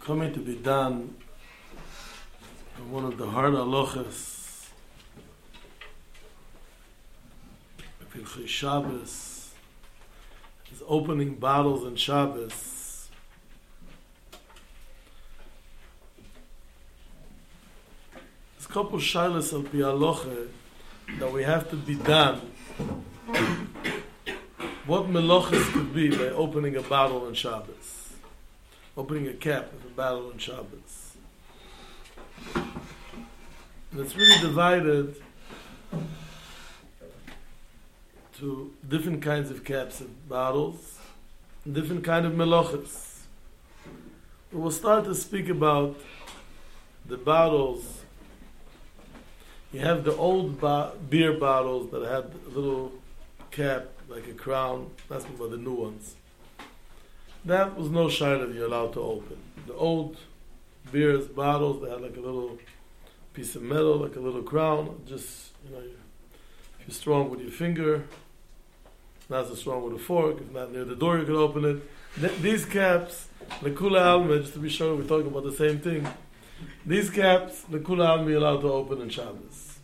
coming to be done on one of the hard halachas of Hilchei Shabbos is opening bottles on Shabbos. There's a couple shaylas al pi halacha that we have to be done. What melachas could be by opening a bottle on Shabbos? Opening a cap of a bottle on Shabbos. And it's really divided to different kinds of caps of bottles, and different kind of melachas. We will start to speak about the bottles. You have the old beer bottles that had a little cap, like a crown. That's about the new ones. That was no shayla that you're allowed to open. The old beers bottles, they had like a little piece of metal, like a little crown. Just, if you're strong with your finger, not so strong with a fork. If not near the door, you can open it. These caps, lekula alma, just to be sure we're talking about the same thing. These caps, lekula alma, you're allowed to open on Shabbos.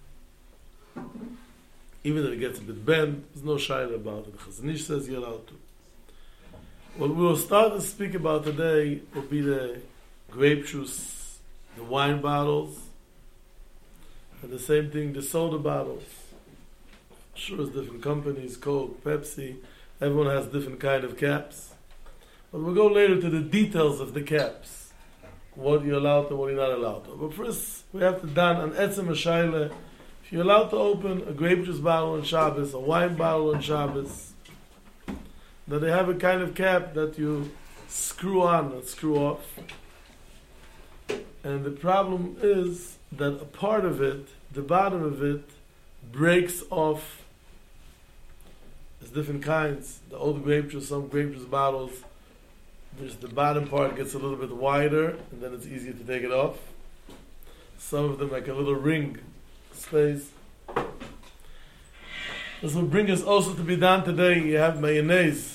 Even if it gets a bit bent, there's no shayla about it. The Chazon Ish says you're allowed to. What we will start to speak about today will be the grape juice, the wine bottles, and the same thing, the soda bottles. Sure, there's different companies, Coke, Pepsi, everyone has different kind of caps. But we'll go later to the details of the caps, what you're allowed to, what you're not allowed to. But first, we have to dan an etzem hashayla. If you're allowed to open a grape juice bottle on Shabbos, a wine bottle on Shabbos, that they have a kind of cap that you screw on and screw off. And the problem is that a part of it, the bottom of it, breaks off. There's different kinds. The old grape juice, some grape juice bottles, the bottom part gets a little bit wider, and then it's easier to take it off. Some of them like a little ring space. This will bring us also to be done today. You have mayonnaise.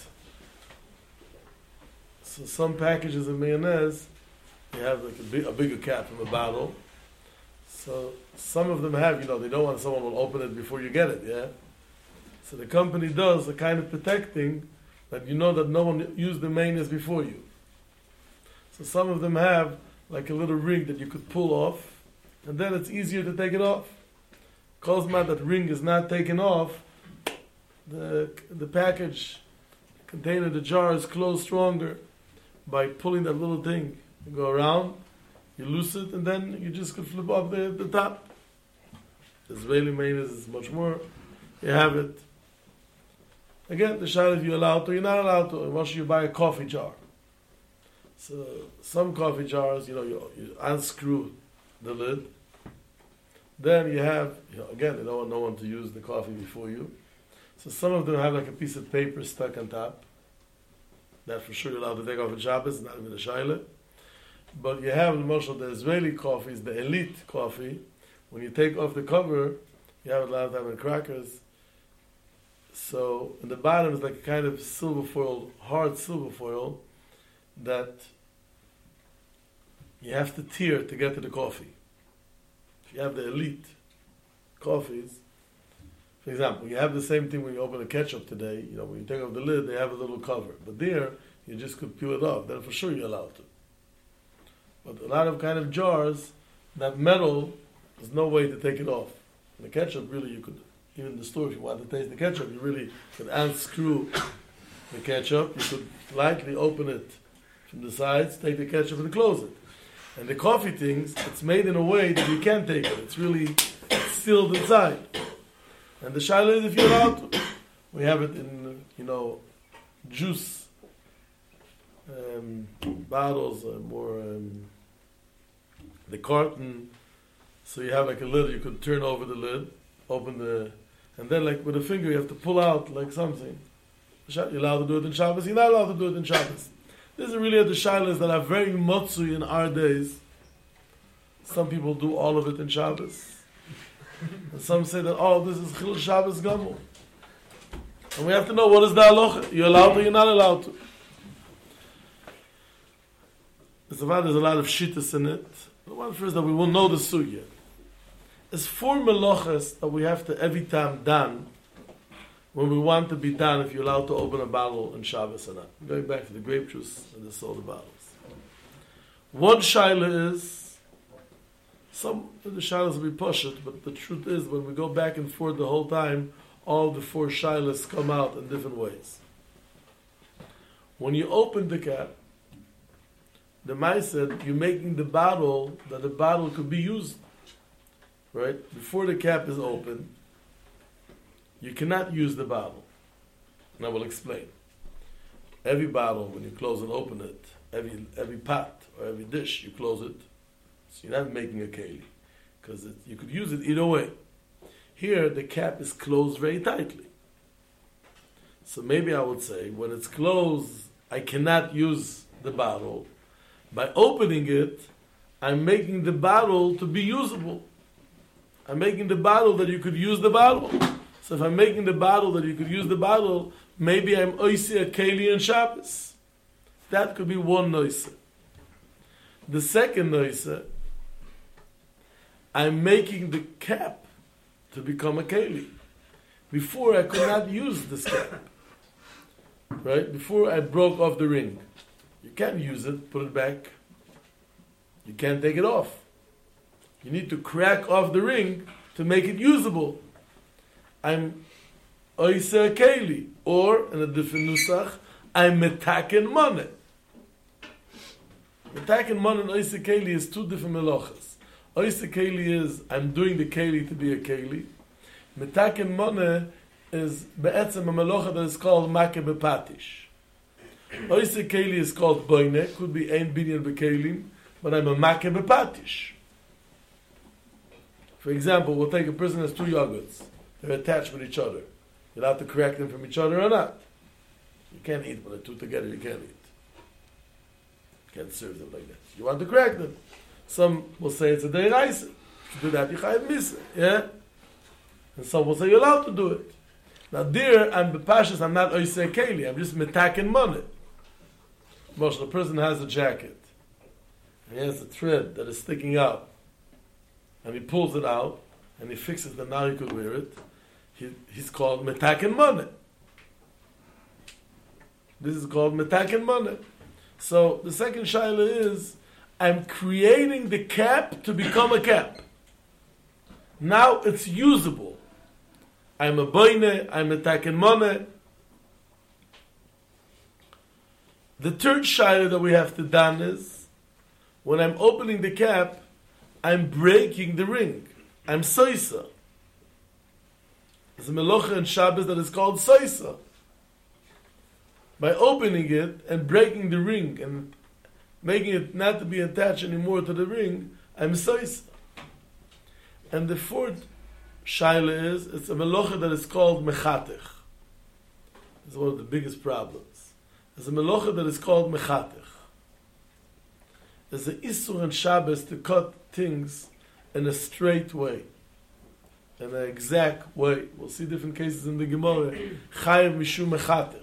So some packages of mayonnaise, you have like a bigger cap from a bottle. So some of them have, they don't want someone will open it before you get it, yeah? So the company does a kind of protecting that you know that no one used the mayonnaise before you. So some of them have like a little ring that you could pull off, and then it's easier to take it off. Because that ring is not taken off, the package, the container, the jar is closed stronger by pulling that little thing. You go around, you loose it, and then you just could flip off the top. Israeli mayonnaise is much more. You have it. Again, the shayla if you're allowed to, you're not allowed to. Once you buy a coffee jar. So some coffee jars, you unscrew the lid. Then you have, again, they don't want no one to use the coffee before you. So some of them have like a piece of paper stuck on top. That for sure you're allowed to take off in Shabbos, not even a shayla. But you have the Israeli coffees, the elite coffee. When you take off the cover, you have a lot of time in crackers. So in the bottom is like a kind of silver foil, hard silver foil, that you have to tear to get to the coffee. If you have the elite coffees, for example, you have the same thing when you open a ketchup today. When you take off the lid, they have a little cover. But there, you just could peel it off. Then for sure you're allowed to. But a lot of kind of jars, that metal, there's no way to take it off. And the ketchup, really, you could, even in the store, if you want to taste the ketchup, you really could unscrew the ketchup. You could lightly open it from the sides, take the ketchup and close it. And the coffee things, it's made in a way that you can't take it. It's really sealed inside. And the shayla is if you're allowed to. We have it in, juice bottles, more the carton. So you have like a lid, you could turn over the lid, and then like with a finger you have to pull out like something. You're allowed to do it in Shabbos, you're not allowed to do it in Shabbos. This is really the shaylas that are very motzui in our days. Some people do all of it in Shabbos. And some say that, this is Chil Shabbos Gamul. And we have to know what is the halacha. You're allowed or you're not allowed to. there's a lot of shittas in it. The one first that we will know the sugya. There's 4 melachas that we have to every time done when we want to be done if you're allowed to open a bottle on Shabbos or not. Going back to the grape juice and the soda bottles. One shaila is, some of the shailas will be pushed, but the truth is when we go back and forth the whole time, all the 4 shailas come out in different ways. When you open the cap, the Mai said you're making the bottle that the bottle could be used. Right? Before the cap is open, you cannot use the bottle. And I will explain. Every bottle, when you close and open it, every pot or every dish, you close it. So you're not making a keli. Because you could use it either way. Here, the cap is closed very tightly. So maybe I would say, when it's closed, I cannot use the bottle. By opening it, I'm making the bottle to be usable. I'm making the bottle that you could use the bottle. So if I'm making the bottle that you could use the bottle, maybe I'm oisi a keli and Shabbos. That could be one noise. The second noise, I'm making the cap to become a keli. Before I could not use this cap. Right? Before I broke off the ring. You can't use it, put it back. You can't take it off. You need to crack off the ring to make it usable. I'm oisa keli, or in a different nusach, I'm metaken money. Metaken money and oisa keli is 2 different melachas. Oisa keli is I'm doing the keli to be a keli. Metaken money is be'etzem a melacha that is called make bepatish. Oisa keli is called boine, could be ein binyan bekelim, but I'm a make bepatish. For example, we'll take a person that has 2 yogurts. They're attached with each other. You're allowed to correct them from each other or not. You can't eat when they're 2 together, you can't eat. You can't serve them like that. You want to correct them. Some will say it's a deiraisa. If you do that, you chayav misa. Yeah? And some will say you're allowed to do it. Now there, I'm bepashas, I'm not oisei keli, I'm just metaken money. Most the person has a jacket. And he has a thread that is sticking out. And he pulls it out, and he fixes that now he could wear it. He's called metaken money. This is called metaken money. So the second shaila is, I'm creating the cap to become a cap. Now it's usable. I'm a boine, I'm metaken money. The third shaila that we have to done is, when I'm opening the cap, I'm breaking the ring. I'm soisa. There's a melacha in Shabbos that is called soisa. By opening it and breaking the ring and making it not to be attached anymore to the ring, I'm soisa. And the fourth shaila is, it's a melacha that is called mechatech. It's one of the biggest problems. There's a melacha that is called mechatech. There's an issur in Shabbos to cut things in a straight way, in an exact way. We'll see different cases in the Gemara. Chayav mishum mechatech.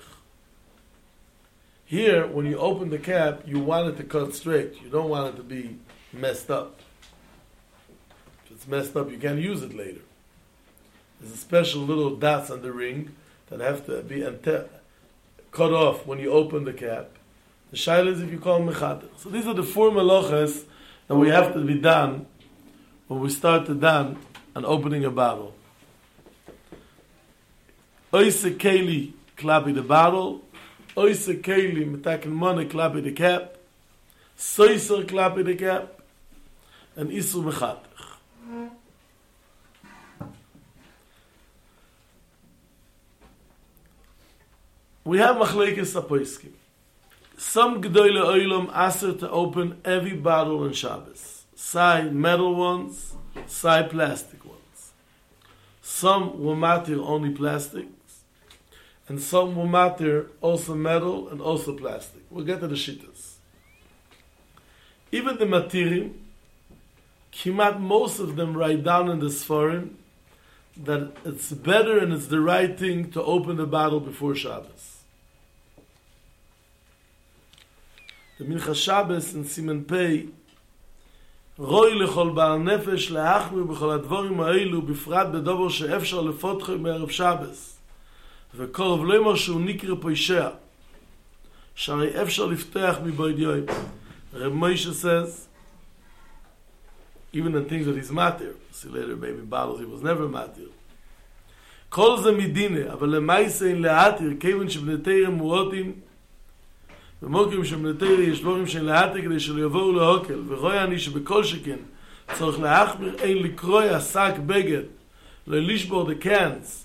Here, when you open the cap, you want it to cut straight. You don't want it to be messed up. If it's messed up, you can't use it later. There's a special little dots on the ring that have to be cut off when you open the cap. The shaila is if you call them mechatech. So these are the 4 melachas that we have to be done when we start to done on opening a bottle. Oise keli klapi the bottle. Oise keli metaken money klapi the cap. Soiser klapi the cap. And isur mechatech. We have machlekes apoiskim. Some Gedoyle Oilam asked to open every bottle on Shabbos. Sai metal ones, sai plastic ones. Some will matter only plastics, and some will matter also metal and also plastic. We'll get to the shittas. Even the matirim, kimat most of them write down in the Sfarim that it's better and it's the right thing to open the bottle before Shabbos. the Mincha Shabbos in Siman Pei, רוי לכל בעל נפש להחמיר בכל הדבורים האלו, בפרט בדבר שאפשר לפותחו מערב שבס, וקורב לא אמר שהוא נקרא פוישע, שהרי אפשר לפתח מבויד יום. Reb Moshe says, even in things that he's matir, see later maybe battles he was never matir. כל זה מדינה, אבל למעשה אין להתיר, כיוון שבני תרא מועטים, במוקרים שבני תרא יש דברים שאין להתיר כדי שלא יבואו להוקל, ורואה אני שבכל שכן צריך להחמיר, אין לקרוא עסק בגד, לא לשבור the cans.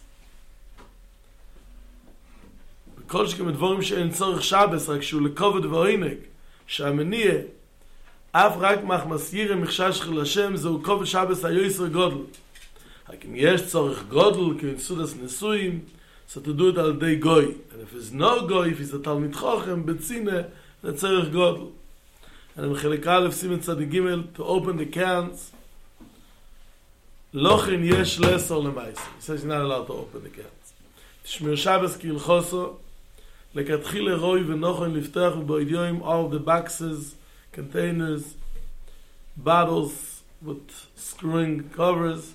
בכל שכן דברים שאין צורך שבס, רק שהוא לכובד ועונג, שהמניע, אף רק מחמס ירא מחשש של השם, זהו כובד שבס היוסר גודל. רק אם יש צורך גודל, כי סודס נשואים, so to do it על ידי גוי. And if it's no גוי, if it's a תלמיד חוכם, בצינה, זה צורך גודל. And בחלק א' סימן צדיק ג' to open the cans, לא כן יש לאסור למעשה. He says you're not allowed to open the cans. תשמיר שבס כהלכוסו, לכתחילה רוי ונוכן לפתוח ובעדיום all the boxes, containers, bottles with screwing covers.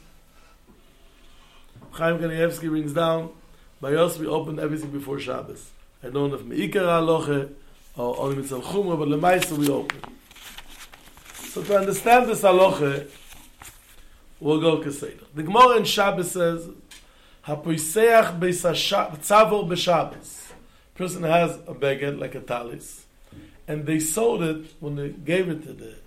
Chaim Kanievsky brings down, by us we opened everything before Shabbos. I don't know if Me'ikar Aloche or only Mitzal Chumra, but Lemaisa we open. So to understand this Aloche, we'll go Keseder. The Gemara in Shabbos says, HaPoiseach Tzavor B'Shabbos. Person has a beged, like a talis, and they sold it when they gave it to the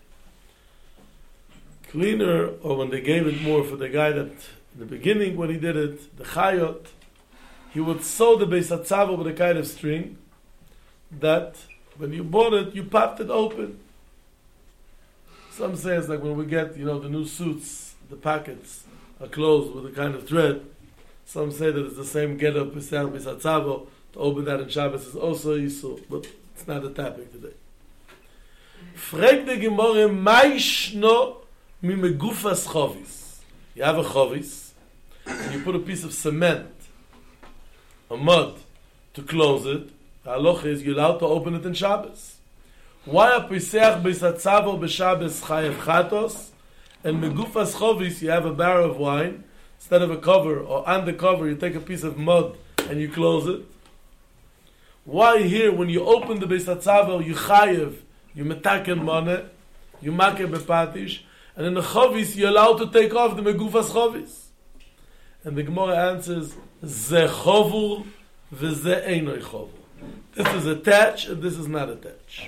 cleaner, or when they gave it more for the guy that in the beginning when he did it, the chayot, he would sew the Beis HaTzavor with a kind of string that when you bought it, you popped it open. Some say it's like when we get, the new suits, the packets are closed with a kind of thread. Some say that it's the same get-up Beis HaTzavor. To open that in Shabbos is also Yisur, but it's not a topic today. Frag the Gemara, Maishno mi megufas chovis. You have a chovis, and you put a piece of cement, a mud, to close it. The halacha is you're allowed to open it in Shabbos. Why a Pesach Beis HaTzavor b'Shabbos chayev chatos, and megufas chovis you have a barrel of wine, instead of a cover, or on the cover you take a piece of mud and you close it. Why here, when you open the Beis HaTzavor, you chayev, you metaken money, you make bepatish, and in the chovis, you're allowed to take off the megufas chovis. And the Gemara answers, ze chovur, v'ze einoi chovur. This is attached, and this is not attached.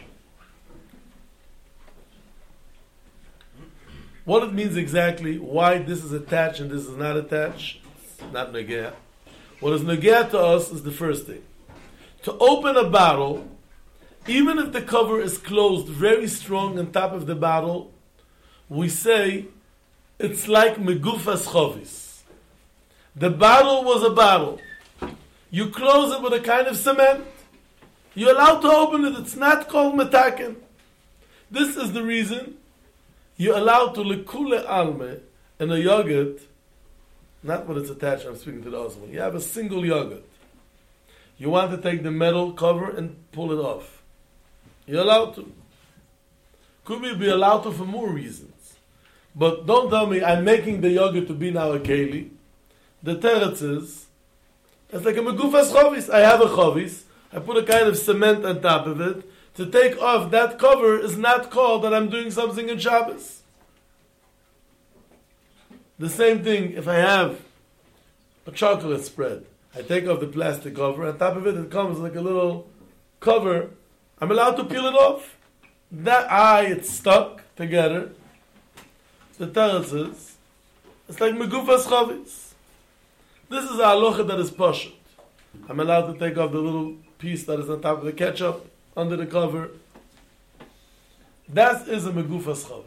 What it means exactly, why this is attached and this is not attached, not negea. What is negea to us is the first thing. To open a bottle, even if the cover is closed very strong on top of the bottle, we say it's like megufas chovis. The bottle was a bottle. You close it with a kind of cement. You're allowed to open it. It's not called metaken. This is the reason you're allowed to lekule alme in a yogurt, not when it's attached, I'm speaking to the other one. You have a single yogurt. You want to take the metal cover and pull it off. You're allowed to. Could we be allowed to for more reasons? But don't tell me I'm making the yogurt to be now a keli. The teretz is, it's like a megufas chovis. I have a chovis. I put a kind of cement on top of it. To take off that cover is not called that I'm doing something in Shabbos. The same thing if I have a chocolate spread. I take off the plastic cover. On top of it comes like a little cover. I'm allowed to peel it off. It's stuck together. The teretz is, it's like megufas chovis. This is a halacha that is pashut. I'm allowed to take off the little piece that is on top of the ketchup, under the cover. That is a megufas chovis.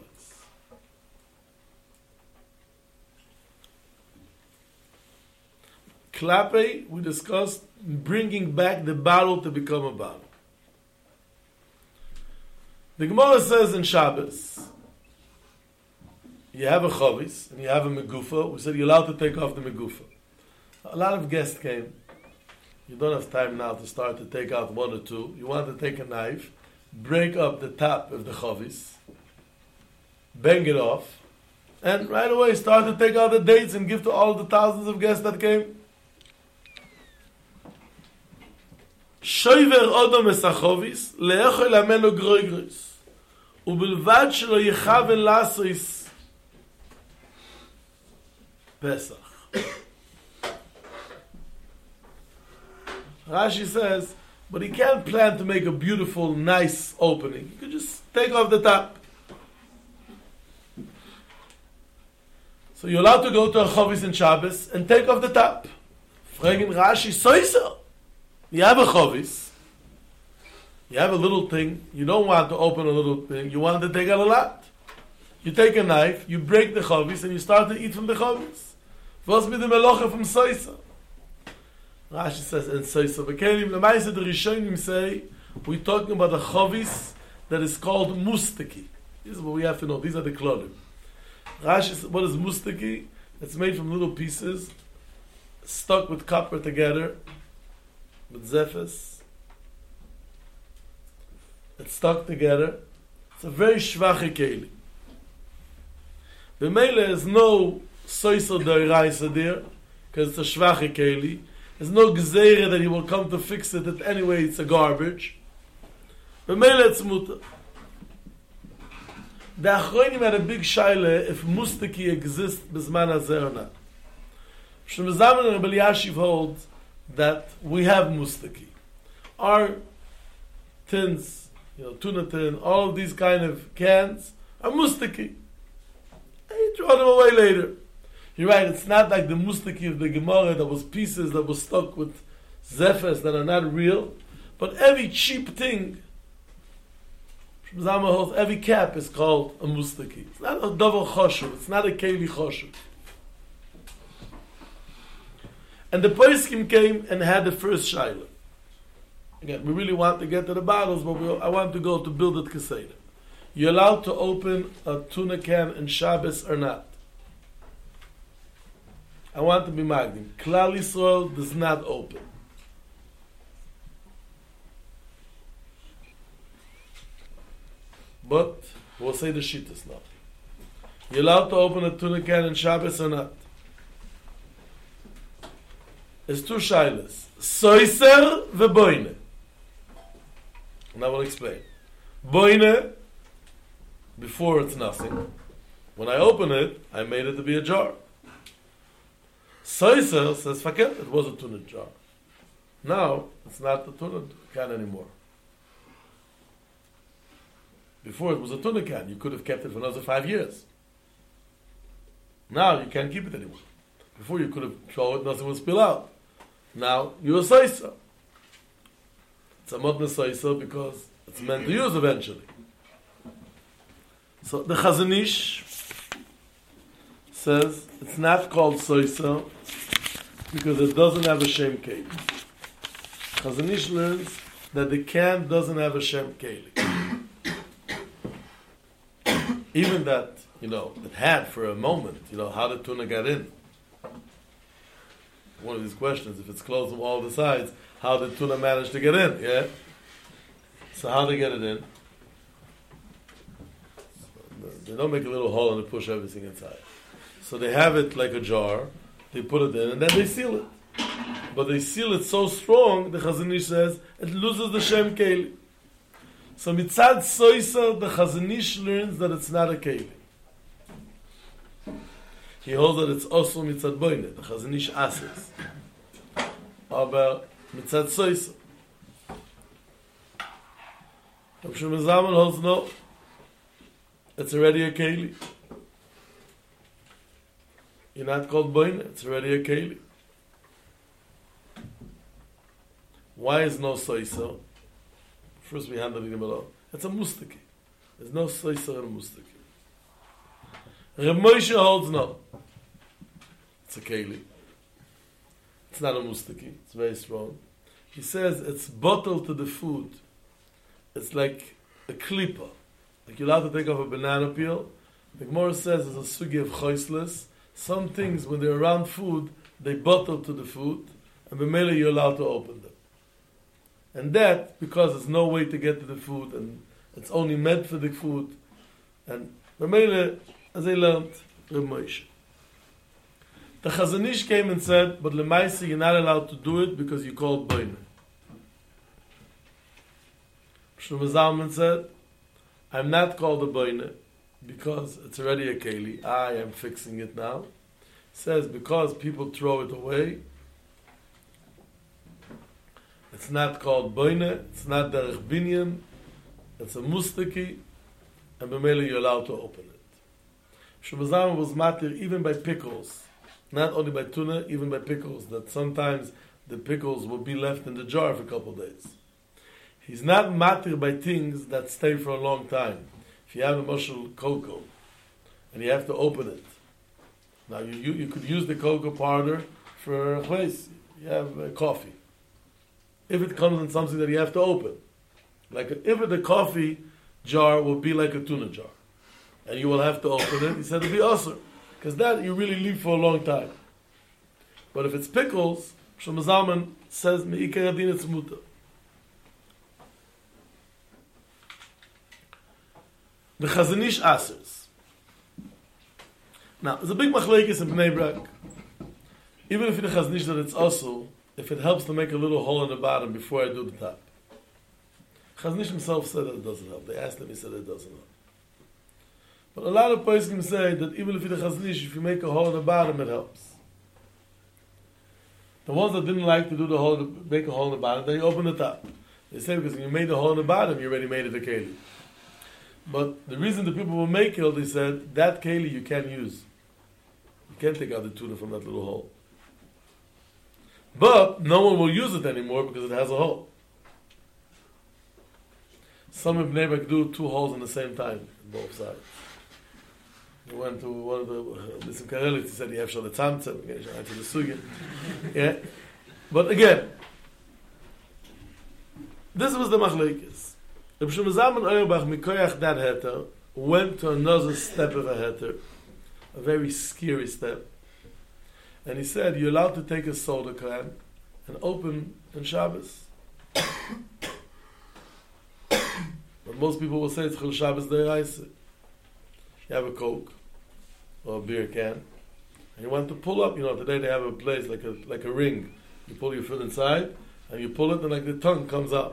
Klape, we discussed bringing back the bottle to become a bottle. The Gemara says in Shabbos, you have a chovis and you have a megufa. We said you're allowed to take off the megufa. A lot of guests came. You don't have time now to start to take out one or two. You want to take a knife. break up the top of the chavis, bang it off, and right away start to take out the dates and give to all the thousands of guests that came. Shoiver odom es achovis, le'echol amenu groigros, ubelvad shelo yechaven lasois Pesach. Rashi says, but he can't plan to make a beautiful, nice opening. You could just take off the top. So you're allowed to go to a Chovis in Shabbos and take off the top. Fragen Rashi, soiser. You have a Chovis. You have a little thing. You don't want to open a little thing. You want to take out a lot. You take a knife, you break the Chovis, and you start to eat from the Chovis. Was mit dem Meloche from soiser? Rashi says, and soiser. But the Rishonim say, we're talking about a Chovis that is called mustaki. This is what we have to know. These are the klolim. Rashi says, what is mustaki? It's made from little pieces, stuck with copper together, with zephes. It's stuck together. It's a very shvache keli. The mele is no soiser d'oraisa there, because it's a shvache keli. There's no gzeira that he will come to fix it, that anyway it's a garbage. The mele it's muta. The Achronim had a big shaila if mustaki exists bizman hazeh or not. Shlomo Zalman and Rabbi Elyashiv hold that we have mustaki. Our tins, tuna tin, all of these kind of cans are mustaki. And you throw them away later. You're right, it's not like the mustaki of the Gemara that was pieces that was stuck with zephyrs that are not real, but every cheap thing, every cap is called a mustaki. It's not a double choshev. It's not a keli choshev. And the poskim came and had the first shaila. Again, we really want to get to the bottles, but I want to go to build it keseda. You're allowed to open a tuna can in Shabbos or not? I want to be magdim. Klal Yisrael does not open. But we'll say the shittas now. You're allowed to open a tuna can in Shabbos or not? It's two shaylas. Soiser v'boine. And I will explain. Boine, before it's nothing. When I open it, I made it to be a jar. Soiser says, faket, it was a tuna jar. Now, it's not a tuna can anymore. Before it was a tuna can. You could have kept it for another 5 years. Now you can't keep it anymore. Before you could have thrown it, nothing will spill out. Now you're a soiser. It's a modern soiser because it's meant to use eventually. So the Chazon Ish says it's not called soiser because it doesn't have a shem keli. Chazon Ish learns that the can doesn't have a shem keli. Even that, it had for a moment, how did tuna get in? One of these questions, if it's closed from all the sides, how did tuna manage to get in? Yeah? So how do they get it in? They don't make a little hole and they push everything inside. So they have it like a jar, they put it in, and then they seal it. But they seal it so strong, the Chazon Ish says, it loses the Shem Keli. So mitzad soiser, the Chazon Ish learns that it's not a keli. He holds that it's also mitzad boine. The Chazon Ish asks. Aber mitzad soiser. Rav Shlomo Zalman holds no. It's already a keli. You're not called boine. It's already a keli. Why is no soiser? First we handle it below. It's a mustaki. There's no soiser in a mustaki. Reb Moshe holds no. It's a keli. It's not a mustaki. It's very strong. He says it's bottled to the food. It's like a klipa. Like you're allowed to take off a banana peel. The Gemara says it's a sugi of choisles. Some things, when they're around food, they bottle to the food. And b'mele you're allowed to open them. And that, because there's no way to get to the food, and it's only meant for the food, and Mamele, as I learned, Reb Moshe. The Chazon Ish came and said, but Lemaisa, you're not allowed to do it because you called Boine. Shlomo Zalman said, I'm not called a Boine because it's already a Keli. I am fixing it now. Says, because people throw it away, it's not called Boine, it's not Derech Binyan, it's a Mustaki, and B'mele you're allowed to open it. Shlomo Zalman was matir even by pickles. Not only by tuna, even by pickles, that sometimes the pickles will be left in the jar for a couple of days. He's not matir by things that stay for a long time. If you have a mushroom cocoa, and you have to open it. Now, you could use the cocoa powder for a place. You have coffee. If it comes in something that you have to open. Like if the coffee jar will be like a tuna jar, and you will have to open it, he said it'll be usher. Because that you really leave for a long time. But if it's pickles, Shlomo Zalman says, Me'ikar adin it's muta. The Chazon Ish asers. Now, there's a big machlekes in Bnei Brak. Even if the Chazon Ish that it's also, if it helps to make a little hole in the bottom before I do the top. Chazon Ish himself said that it doesn't help. They asked him, he said it doesn't help. But a lot of poskim say that even if it's a Chazon Ish, if you make a hole in the bottom, it helps. The ones that didn't like to do the hole, make a hole in the bottom, they open the top. They say because when you made the hole in the bottom, you already made it a keli. But the reason the people will make it, they said, that keli you can't use. You can't take out the tuna from that little hole. But no one will use it anymore because it has a hole. Some of Bnei Brak do 2 holes in the same time, on both sides. We went to one of the Nissim Karelis, he said, you have shal tzamtzem, to the sugya. Yeah. But again, this was the machlekes. Reb Shlomo Zalman Auerbach, mikoyach that heter, went to another step of a heter, a very scary step. And he said, you're allowed to take a soda can and open on Shabbos. But most people will say it's Chil Shabbos D'Oraisa. You have a Coke or a beer can, and you want to pull up. Today they have a place like a ring. You pull your foot inside, and you pull it, and like the tongue comes up.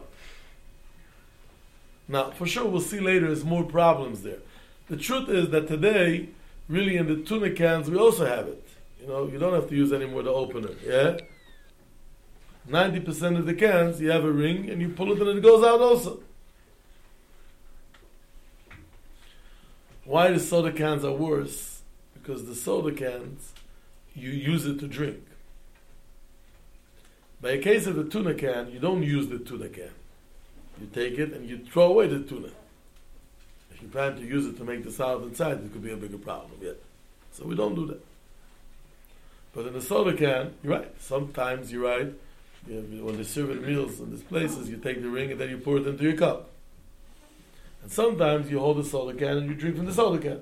Now, for sure, we'll see later. There's more problems there. The truth is that today, really, in the tuna cans, we also have it. You don't have to use anymore the opener. Yeah. 90% of the cans, you have a ring, and you pull it, and it goes out also. Why the soda cans are worse? Because the soda cans, you use it to drink. By a case of the tuna can, you don't use the tuna can. You take it and you throw away the tuna. If you plan to use it to make the salad inside, it could be a bigger problem yet. So we don't do that. But in the soda can, you're right. Sometimes you're right. When they serve at meals in these places, you take the ring and then you pour it into your cup. And sometimes you hold the soda can and you drink from the soda can.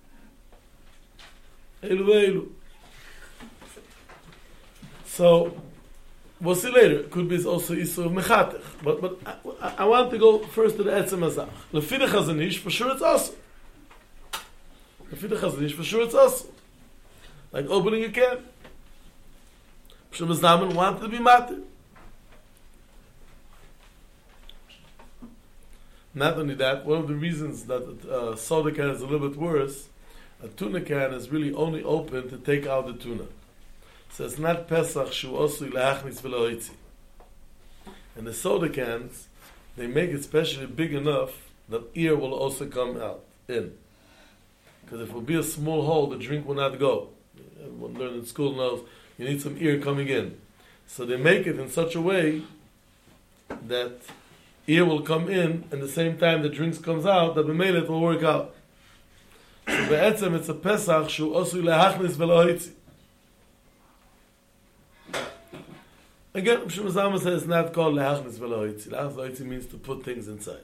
So, we'll see later. It could be also Isur of Mechatech. But I want to go first to the Etzem Hazach. Lefi the Chazon Ish, for sure it's awesome. Lefi the Chazon Ish, for sure it's awesome. Like opening a can. Shlomo Zalman wanted to be matir. Not only that, one of the reasons that soda can is a little bit worse, a tuna can is really only open to take out the tuna. So it's not Pesach shu osu leachnis v'loitzi. And the soda cans, they make it especially big enough that air will also come out, in. Because if it will be a small hole, the drink will not go. Everyone learned in school knows you need some air coming in. So they make it in such a way that air will come in, and the same time the drinks comes out, that b'meila it will work out. So be'etzem it's a Pesach shu osu leachnis v'loitzi. Again, Shlomo Zalman says it's not called leachnis v'loitzi. Leachnis v'loitzi means to put things inside.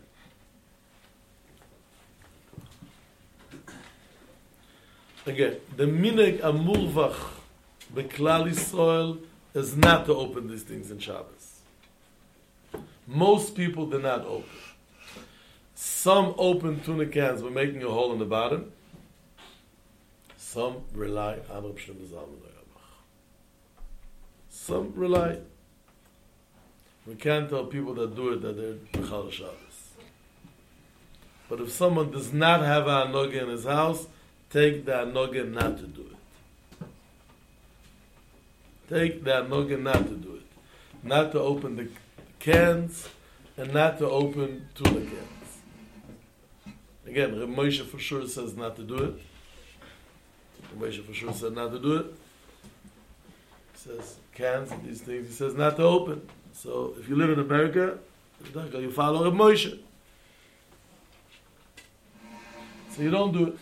Again, the minhag amurvach beklal Yisrael is not to open these things in Shabbos. Most people did not open. Some open tuna cans by making a hole in the bottom. Some rely on Reb Shlomo Zalman Auerbach. Some rely. We can't tell people that do it that they're B'chal Shabbos. But if someone does not have a Hanoga in his house, take the Hanoga not to do it. Take the Hanoga not to do it. Not to open the cans and not to open tuna cans. Again, Reb Moshe for sure says not to do it. Reb Moshe for sure said not to do it. He says cans and these things, he says not to open. So if you live in America, you follow Reb Moshe. So you don't do it.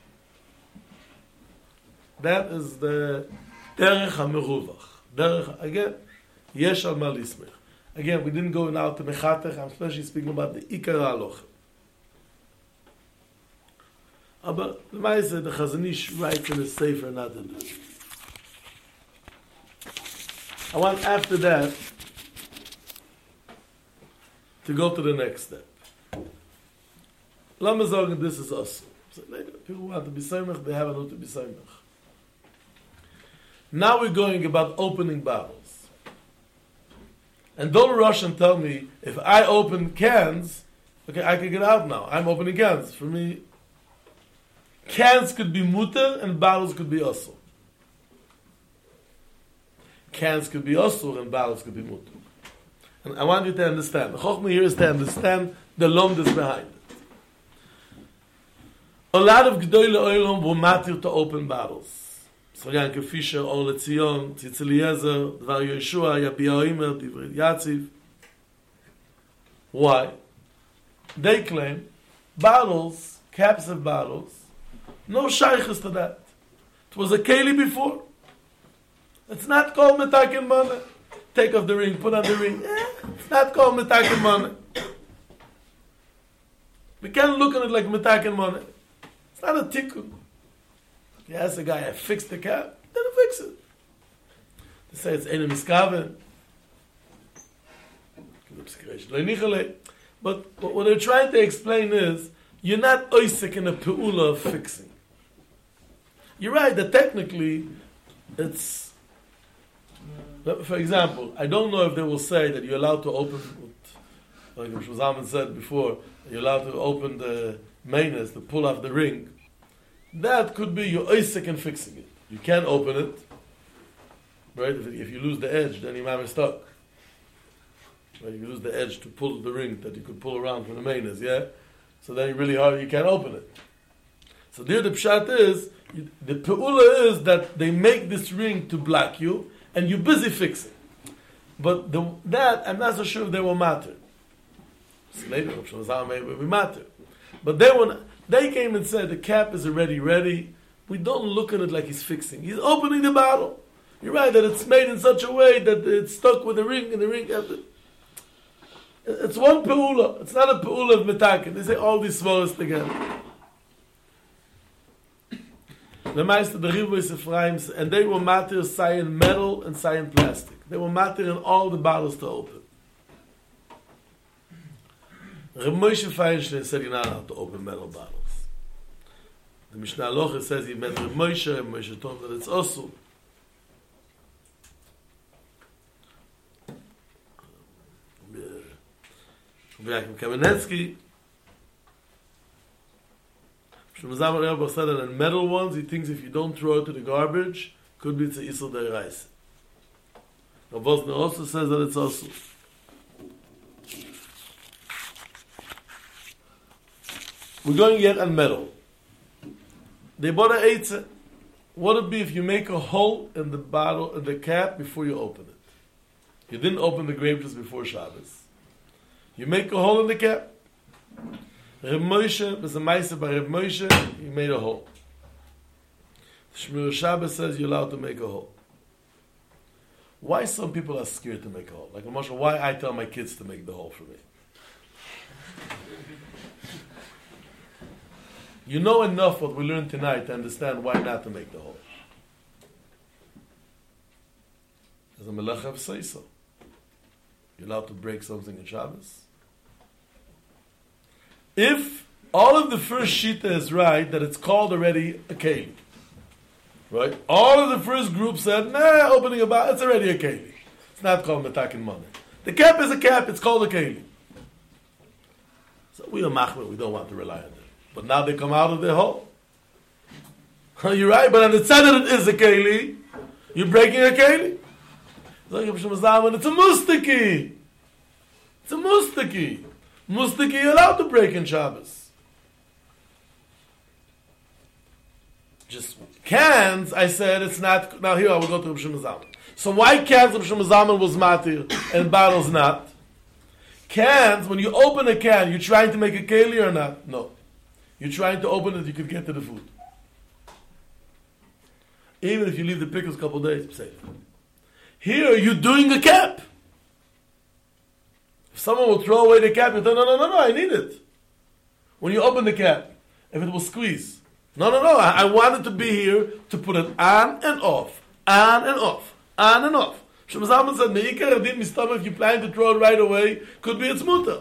That is the Derech HaMeruvach. Derech, again, Yesh Al Ma Lismech. Again, we didn't go now to Mechatech, I'm especially speaking about the Ikar HaLoch. But the Maisa, the Chazon Ish writes in his Sefer not to do it. I want after that to go to the next step. Lama sagen, this is us. So people want to be Samech, they have not to be Samech. Now we're going about opening bottles. And don't rush and tell me, if I open cans, okay, I can get out now. I'm opening cans. For me, cans could be mutter and bottles could be asur. Cans could be asur and bottles could be mutter. And I want you to understand. The Chochmah here is to understand the lomdus behind it. A lot of G'dolei Olam were matir to open bottles. So Yanke Fisher, Or LeZion, Tzitz Eliezer, Dvar Yeshua, Yabi Ha'omer, Divrei Yatziv. Why? They claim bottles, caps of bottles, no shaykhs to that. It was a keli before. It's not called metaken money. Take off the ring, put on the ring. It's not called metaken money. We can't look at it like metaken money. It's not a tikkun. You ask the guy, I fixed the cap, then fix it. They say it's Einem Miskaven. But what they're trying to explain is, you're not oisik in a pe'ula of fixing. You're right that technically, it's, for example, I don't know if they will say that you're allowed to open, like Shulzman said before, you're allowed to open the mainers, to pull off the ring. That could be your oisik in fixing it. You can't open it, right? If you lose the edge, then your mom is stuck. Right? You lose the edge to pull the ring that you could pull around from the mainers, yeah? So then really hard, you can't open it. So there the pshat is, the pe'ula is that they make this ring to block you, and you're busy fixing. But that, I'm not so sure if they will matter. So maybe will matter. But they came and said the cap is already ready. We don't look at it like he's fixing. He's opening the bottle. You're right that it's made in such a way that it's stuck with the ring, and the ring has it's one pe'ula. It's not a pe'ula of metaken. They say all these svos together. The Meister, the Ribois Ephraim, and they were matter cyan metal and cyan plastic. They were matter in all the bottles to open. Reb Moshe Feinstein said you're not allowed to open metal bottles. The Mishnah Halacha says he met Reb Moshe told that it's also. Yaakov Kamenetsky, Shlomo Rebbe said that in metal ones, he thinks if you don't throw it to the garbage, could be it's a Isur Deiraisa. Rav Wosner also says that it's also. We're going yet on metal. They bought an eitzah. What would it be if you make a hole in the bottle, in the cap, before you open it? You didn't open the grape juice before Shabbos. You make a hole in the cap. Reb Moshe, there's a ma'aser by Reb Moshe, he made a hole. Shmir Shabbos says you're allowed to make a hole. Why some people are scared to make a hole? Like, Moshe, why I tell my kids to make the hole for me? You know enough what we learned tonight to understand why not to make the hole. As a melech say so. you're allowed to break something in Shabbos. If all of the first shita is right, that it's called already a keli. Right? All of the first group said, nah, opening a bottle, it's already a keli. It's not called metakin money. The cap is a cap, it's called a keli. So we are machmir, we don't want to rely on it. But now they come out of their hole. You're right, but on the side that it is a keli, you're breaking a keli. It's a mustaki. It's a mustaki. Mustaki you're allowed to break in Shabbos. Just cans, I said it's not. Now here I will go to Rav Shimon Zalman. So why cans Rav Shimon Zalman was matir and bottles not? Cans, when you open a can, you're trying to make a keli or not? No. You're trying to open it, you could get to the food. Even if you leave the pickles a couple days, safe. Here, you're doing a cap. If someone will throw away the cap, you say, no, I need it. When you open the cap, if it will squeeze, no, I want it to be here to put it on and off, on and off, on and off. Shlomo Zalman said, Me'ikar adin mistamah, if you plan to throw it right away, could be it's mutar.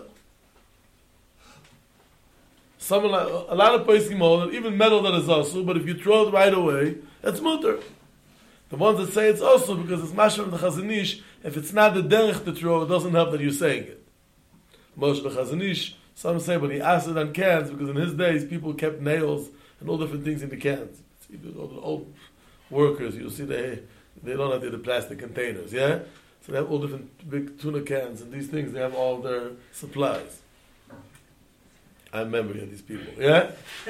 A lot of poskim hold it, even metal that is also, but if you throw it right away, it's mutar. The ones that say it's also because it's mashal the Chazon Ish, if it's not the derech to throw, it doesn't help that you're saying it. Moshe the Chazon Ish, some say, but he asked it on cans because in his days people kept nails and all different things in the cans. See, all the old workers, you'll see they don't have the plastic containers, yeah? So they have all different big tuna cans and these things, they have all their supplies. I remember these people, yeah?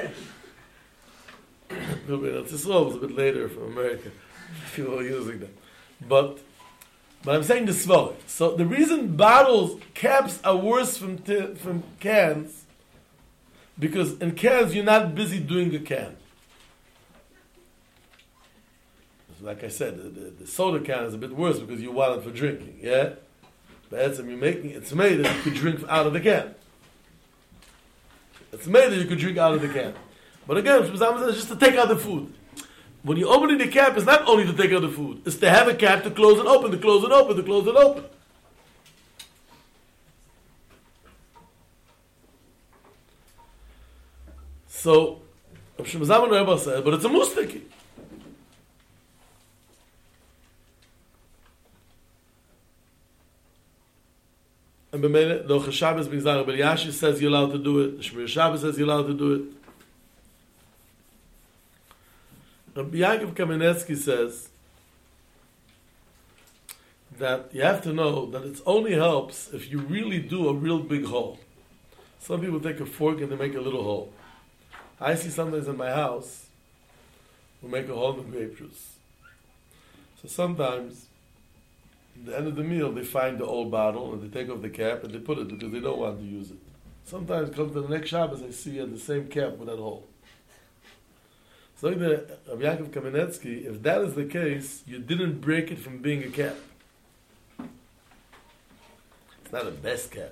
It's a bit later from America. People are using them. But I'm saying the svara. So the reason bottles, caps are worse from cans, because in cans you're not busy doing a can. Like I said, the soda can is a bit worse because you want it for drinking, yeah? But you're making it's made that you could drink out of the can. It's made that you could drink out of the can. But again, it's just to take out the food. When you're opening the cap, it's not only to take out the food. It's to have a cap to close and open, to close and open, to close and open. So, Rav Shimon Zalman Rebbe said, but it's a mustaki. And B'meile, the Shabbos brings down, Rabbi Yashi says you're allowed to do it. The Shmir Shabbos says you're allowed to do it. Rabbi Yaakov Kamenetsky says that you have to know that it only helps if you really do a real big hole. Some people take a fork and they make a little hole. I see sometimes in my house, we make a hole in grape juice. So sometimes, at the end of the meal, they find the old bottle and they take off the cap and they put it because they don't want to use it. Sometimes come to the next Shabbos, I see the same cap with that hole. So Rabbi Yaakov Kamenetsky, if that is the case, you didn't break it from being a cap. It's not a best cap.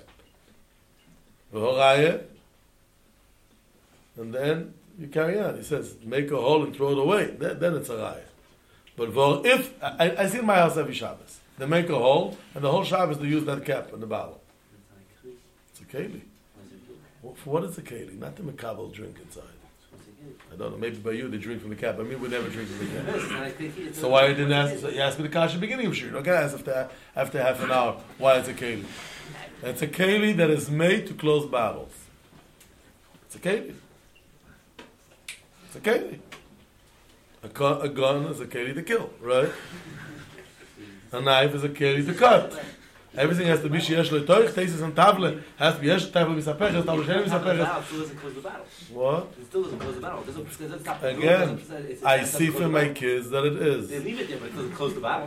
And then you carry on. He says, make a hole and throw it away. Then it's a raya. But if I see in my house every Shabbos, they make a hole, and the whole Shabbos they use that cap in the bottle. It's a keli. For what is a keli? Not the makabel drink inside. I don't know. Maybe by you they drink from the cap. By me we never drink from the cap. So why you didn't ask? You asked me the kasha beginning of shir. You don't get asked after half an hour why it's a keli. It's a keli that is made to close bottles. It's a keli. It's a keli. A gun is a keli to kill, right? A knife is a keli to cut. Everything has to be sheyesh lo toich, tesis and table has to be yesh table misapeches, table sheyesh misapeches. It still doesn't close the battle. What? It still doesn't close the battle. It doesn't stop the Again, I see from my kids that it is. They leave it there, but it doesn't close the battle.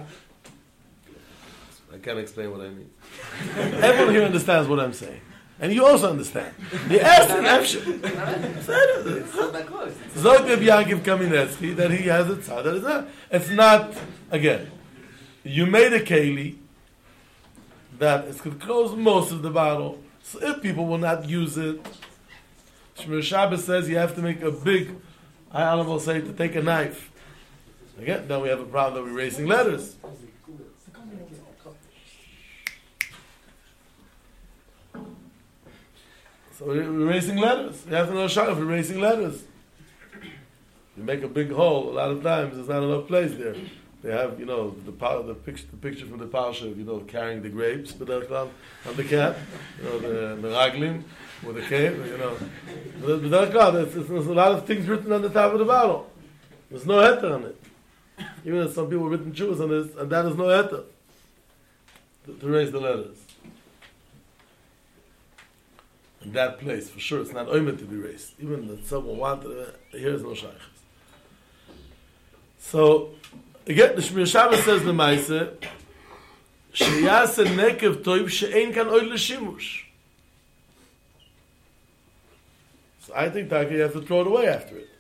I can't explain what I mean. Everyone here understands what I'm saying. And you also understand. The Essen Efshe. Zog Rabbi Yaakov Kamenetsky that he has a tzad that is not. It's not, again, you made a keli that it could close most of the bottle. So if people will not use it, Shmir Shabbos says you have to make a big, I will say, to take a knife. Again, then we have a problem that we're erasing letters. So we're erasing letters. You have to know shaykhs for erasing letters. You make a big hole, a lot of times there's not enough place there. They have, the picture from the parsha, carrying the grapes, but on the cap, the raglim with the cape, But there's a lot of things written on the top of the bottle. There's no heter on it. Even if some people written Jews on this, and that is no heter to erase the letters. In that place, for sure, it's not oimed to be erased. Even if someone wanted it, here's no shaykhs. So, again, the Shmir Shabbos says the Maise, Sheyase nekev toiv she'ein kan oil l'shimush. So I think Taka, you have to throw it away after it.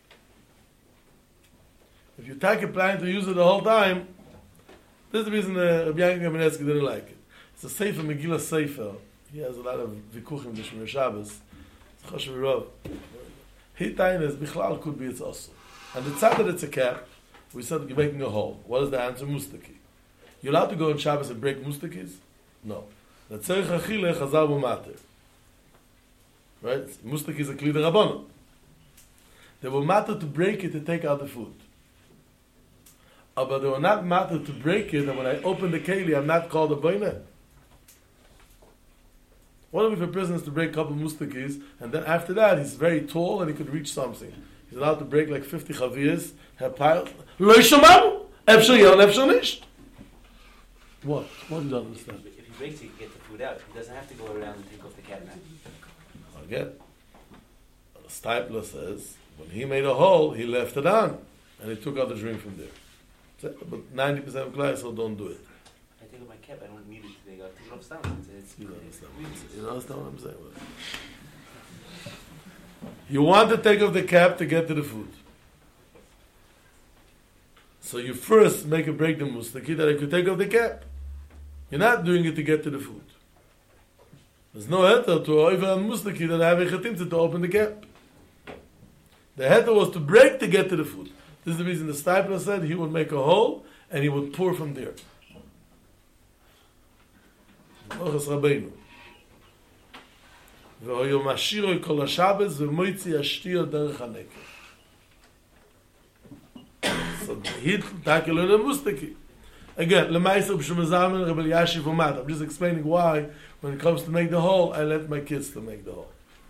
If you Taka planning to use it the whole time, this is the reason Rabbi Yankel Kamenetsky didn't like it. It's a Sefer, Megillah Sefer. He has a lot of vikuchim in the Shmir Shabbos. It's Choshev Rav. He time is, Bichlal could be its also. And the tzad that it's a cap, we said you're making a hole. What is the answer? Mustaki. You're allowed to go on Shabbos and break mustakis? No. The tzerich achile chazal b'mater. Right? Mustaki is a kli d'rabbanon. They were matter to break it to take out the food. But they were not matter to break it, and when I open the keli, I'm not called a boine. What if a person is to break a couple mustakis, and then after that he's very tall and he could reach something? He's allowed to break like 50 chaviyas, have piled. Lo yishamaru, efshar yel, efshar nish. What? What do you don't understand? If he breaks it, he can get the food out. He doesn't have to go around and take off the cabinet. Again, Stipler says, when he made a hole, he left it on, and he took out the drink from there. But 90% of Klai Yisrael don't do it. I take off my cap, I don't need it to take it off stomach. You don't understand. You don't understand what I'm saying? You want to take off the cap to get to the food. So you first make a break the mustaki that I could take off the cap. You're not doing it to get to the food. There's no heter to over a mustaki that I have a chetimta to open the cap. The heter was to break to get to the food. This is the reason the Stipler said he would make a hole and he would pour from there. Ochas Rabbeinu. V'hoyo mashiroi kol ha-Shabbos v'moitzi ashtiyo derech ha-nekev. So he take a little mustaki. Again, Lemaisa b'shemazalman Rebbe Elyashiv Umat. I'm just explaining why, when it comes to make the hole, I let my kids to make the hole.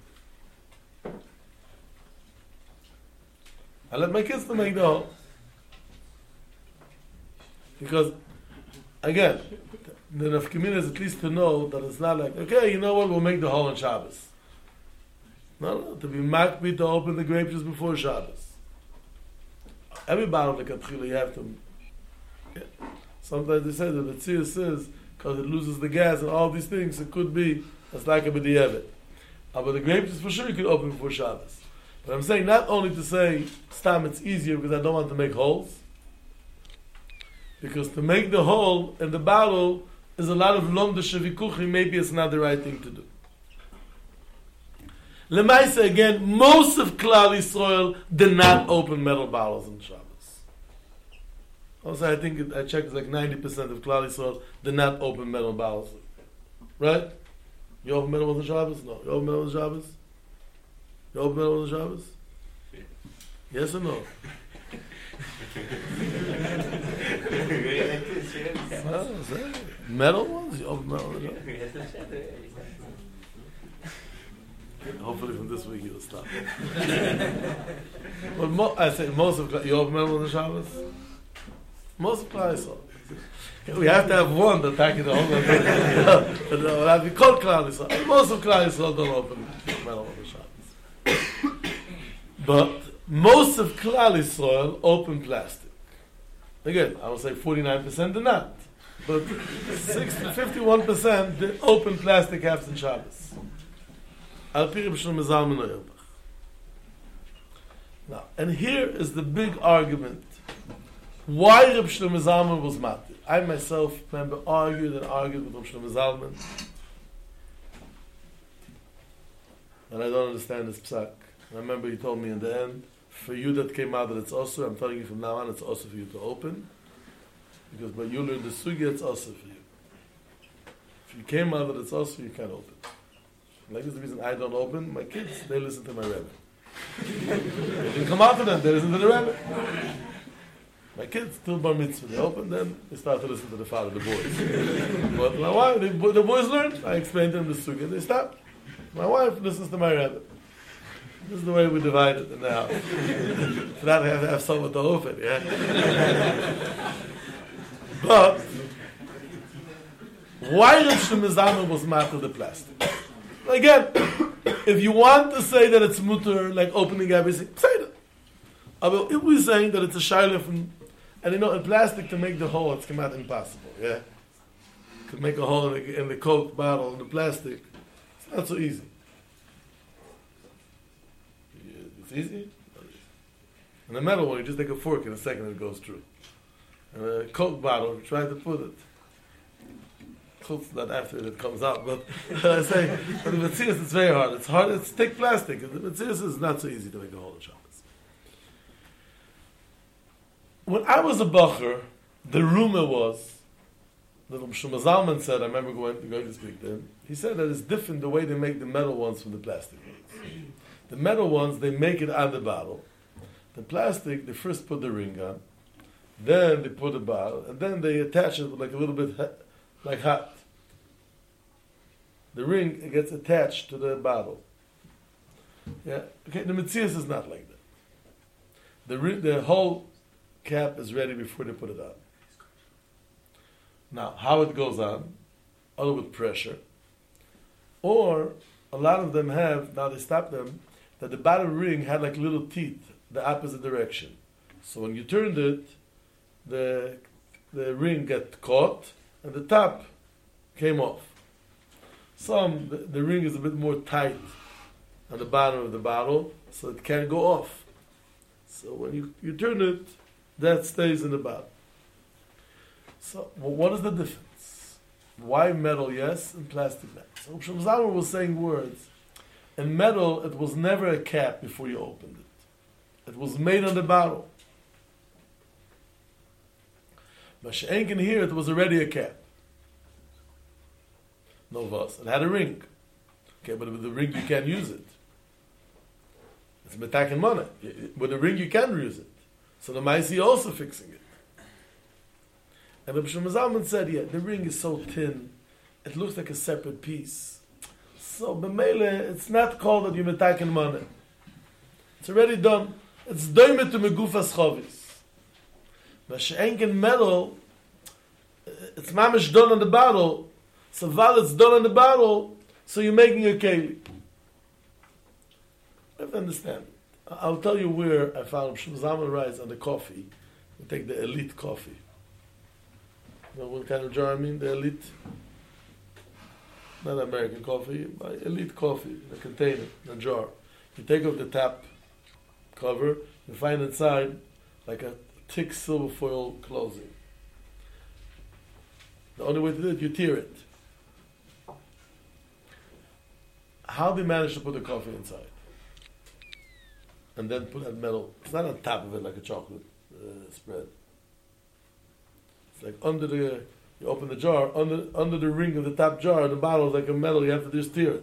I let my kids to make the hole. Because, again, the nafkamina is at least to know that it's not like, okay, you know what, we'll make the hole on Shabbos. No, to be makbid to open the grapes just before Shabbos. Every bottle of katchila you have to. Yeah. Sometimes they say that the tzir says because it loses the gas and all these things, it could be it's like a b'di'evet. But the grapes is for sure you could open before Shabbos. But I'm saying not only to say stam it's easier because I don't want to make holes, because to make the hole in the bottle is a lot of lomda shavikuchi. Maybe it's not the right thing to do. Lemaisa again, most of Klal Yisrael did not open metal bottles on Shabbos. Also, I think I checked, it's like 90% of Klal Yisrael did not open metal bottles. Right? You open metal on Shabbos? No. You open metal on Shabbos? You open metal on Shabbos? Yes or no? Metal ones? You open metal on Shabbos? Hopefully from this week he'll stop. But I say most of you open metal on the Shabbos? Most of Klal Yisrael. We have to have one that take it home. That we call Klal Yisrael. Most of Klal Yisrael don't open metal on the Shabbos. But most of Klal Yisrael open plastic. Again, I would say 49% do not. But 51% they open plastic halves in Shabbos. Now, and here is the big argument. Why Reb Shlomo Zalman was matir? I myself remember argued with Reb Shlomo Zalman. And I don't understand this psak. I remember he told me in the end, for you that came out that it's also, I'm telling you from now on, it's also for you to open. Because when you learn the sugya, it's also for you. If you came out that it's also, you can't open. Like this is the reason I don't open. My kids, they listen to my Rebbe. They didn't come out to them, they listen to the Rebbe. My kids, till bar mitzvah, they open, then they start to listen to the father, the boys. But my wife, the boys learn. I explain to them the sukkah, they stop. My wife listens to my Rebbe. This is the way we divide it in the house. For that, I have to have someone to open, yeah? But, why Rav Shlomo Zalman was matter the plastic? Again, if you want to say that it's mutter, like opening everything, say it. But if we're saying that it's a shaila from, and in plastic to make the hole, it's come out impossible, yeah? To make a hole in the Coke bottle, in the plastic, it's not so easy. It's easy? In the metal one, you just take a fork in a second and it goes through. And a Coke bottle, you try to put it. Not after it comes out, but I say, but the Metzius, it's very hard. It's hard, it's thick plastic. The Metzius is not so easy to make a hole in Shabbos. When I was a bacher, the rumor was that Rav Shlomo Zalman said, I remember going to speak to him, he said that it's different the way they make the metal ones from the plastic ones. The metal ones, they make it on the bottle. The plastic, they first put the ring on, then they put the bottle, and then they attach it with like a little bit like hot. The ring, it gets attached to the bottle. Yeah, okay. The Metzius is not like that. The whole cap is ready before they put it on. Now, how it goes on, either with pressure, or a lot of them have. Now they stop them. That the bottom ring had like little teeth, the opposite direction. So when you turned it, the ring got caught, and the top came off. The ring is a bit more tight on the bottom of the bottle, so it can't go off. So when you turn it, that stays in the bottle. So what is the difference? Why metal yes and plastic no? So Rav Shlomo Zalman was saying words. In metal, it was never a cap before you opened it. It was made on the bottle. But she'enken here, it was already a cap. No vas. It had a ring. Okay, but with the ring you can't use it. It's metak and money. With the ring you can use it. So the Maisi also fixing it. And Rav Shlomo Zalman said, yeah, the ring is so thin, it looks like a separate piece. So b'meile, it's not called that you metak and money. It's already done. It's doimet to megufas chovis. But she'enken metal, it's mamish done on the bottle. So while it's done on the bottle, so you're making a keli. You have to understand. I'll tell you where I found Shlomo Zalman writes on the coffee. We take the elite coffee. You know what kind of jar I mean? The elite, not American coffee, but elite coffee, in a container, in a jar. You take off the top cover, you find inside like a thick silver foil closing. The only way to do it, you tear it. How do you manage to put the coffee inside? And then put that metal, it's not on top of it like a chocolate spread. It's like under you open the jar, under the ring of the top jar, the bottle is like a metal, you have to just tear it.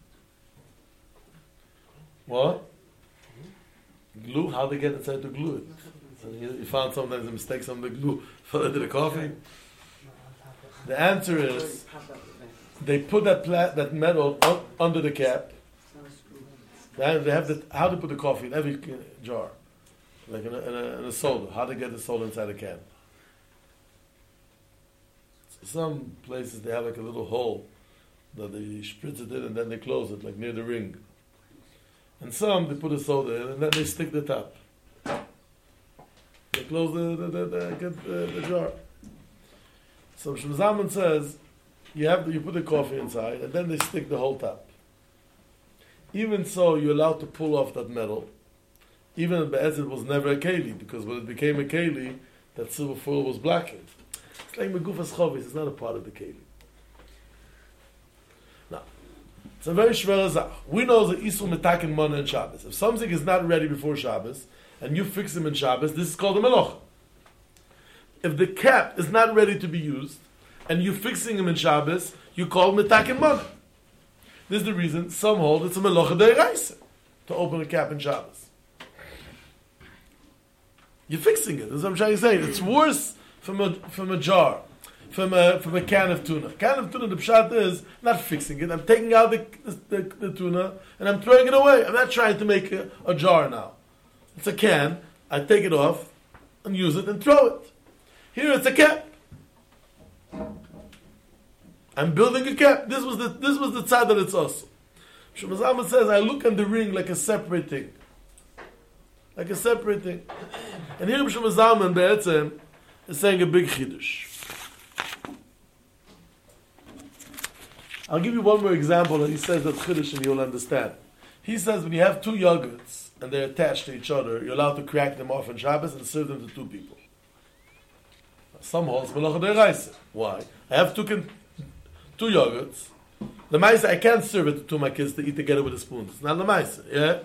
What? Glue? How they get inside to glue it? So you found sometimes a mistake on the glue fell into the coffee? The answer is, they put that metal under the cap. They have how to put the coffee in every jar, like in a soda. How to get the soda inside a can. Some places they have like a little hole that they spritz it in and then they close it, like near the ring. And some they put a soda in and then they stick the top. They close the jar. So Shlomo Zalman says you put the coffee inside and then they stick the whole top. Even so, you're allowed to pull off that metal. Even as it was never a keli, because when it became a keli, that silver foil was blackened. It's like megufas chovis, it's not a part of the keli. Now, it's a very shver zach. We know that isul metaken mana and Shabbos. If something is not ready before Shabbos, and you fix them in Shabbos, this is called a meloch. If the cap is not ready to be used, and you're fixing them in Shabbos, you call metaken mana. This is the reason some hold it's a melacha deiraisa to open a cap in Shabbos. You're fixing it. That's what I'm trying to say. It's worse from a jar, from a can of tuna. Can of tuna, the pshat is not fixing it. I'm taking out the tuna and I'm throwing it away. I'm not trying to make a jar now. It's a can. I take it off and use it and throw it. Here it's a cap. I'm building a cap. This was the tzad that it's also. Shlomo Zalman says, I look on the ring like a separate thing. Like a separate thing. And here Shlomo Zalman be'etzem is saying a big chiddush. I'll give you one more example and he says that chiddush and you'll understand. He says when you have two yogurts and they're attached to each other, you're allowed to crack them off on Shabbos and serve them to two people. Some holds melacha deiraisa. Why? I have two yogurts. The maisa, I can't serve it to two of my kids to eat together with a spoon. It's not the maisa, yeah?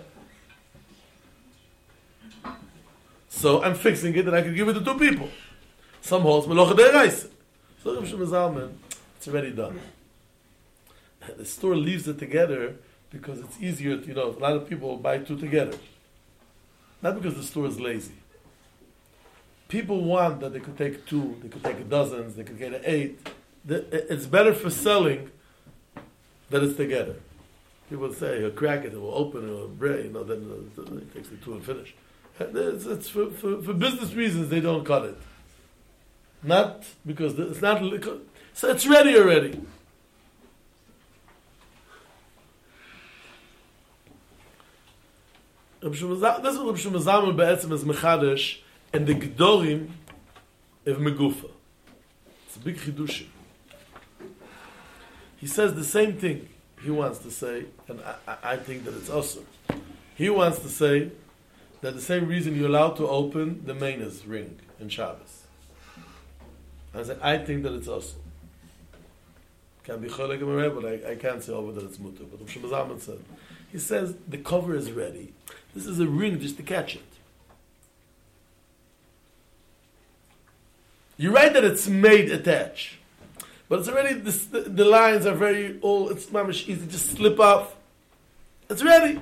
So I'm fixing it and I can give it to two people. Some holds melacha deiraisa. So Rav Shlomo Zalman, it's already done. The store leaves it together because it's easier to, a lot of people buy two together. Not because the store is lazy. People want that they could take two, they could take dozens, they could get 8. It's better for selling that it's together. People say, he'll crack it, it will open it, it will break, then it takes the two and finish. It's for business reasons they don't cut it. Not because it's not, so it's ready already. This is what Rav Shlomo Zalman be'etzem is mechadesh and the Gedorim of Megufa. It's a big chidushim. He says the same thing he wants to say, and I think that it's awesome. He wants to say that the same reason you're allowed to open the Mainas ring in Shabbos. I think that it's awesome. Can be cholek but I can't say over that it's mutter. But Rav Shlomo Zalman said, he says the cover is ready. This is a ring just to catch it. You're right that it's made attached, but it's already the lines are very old. It's mamish easy, just slip off. It's ready.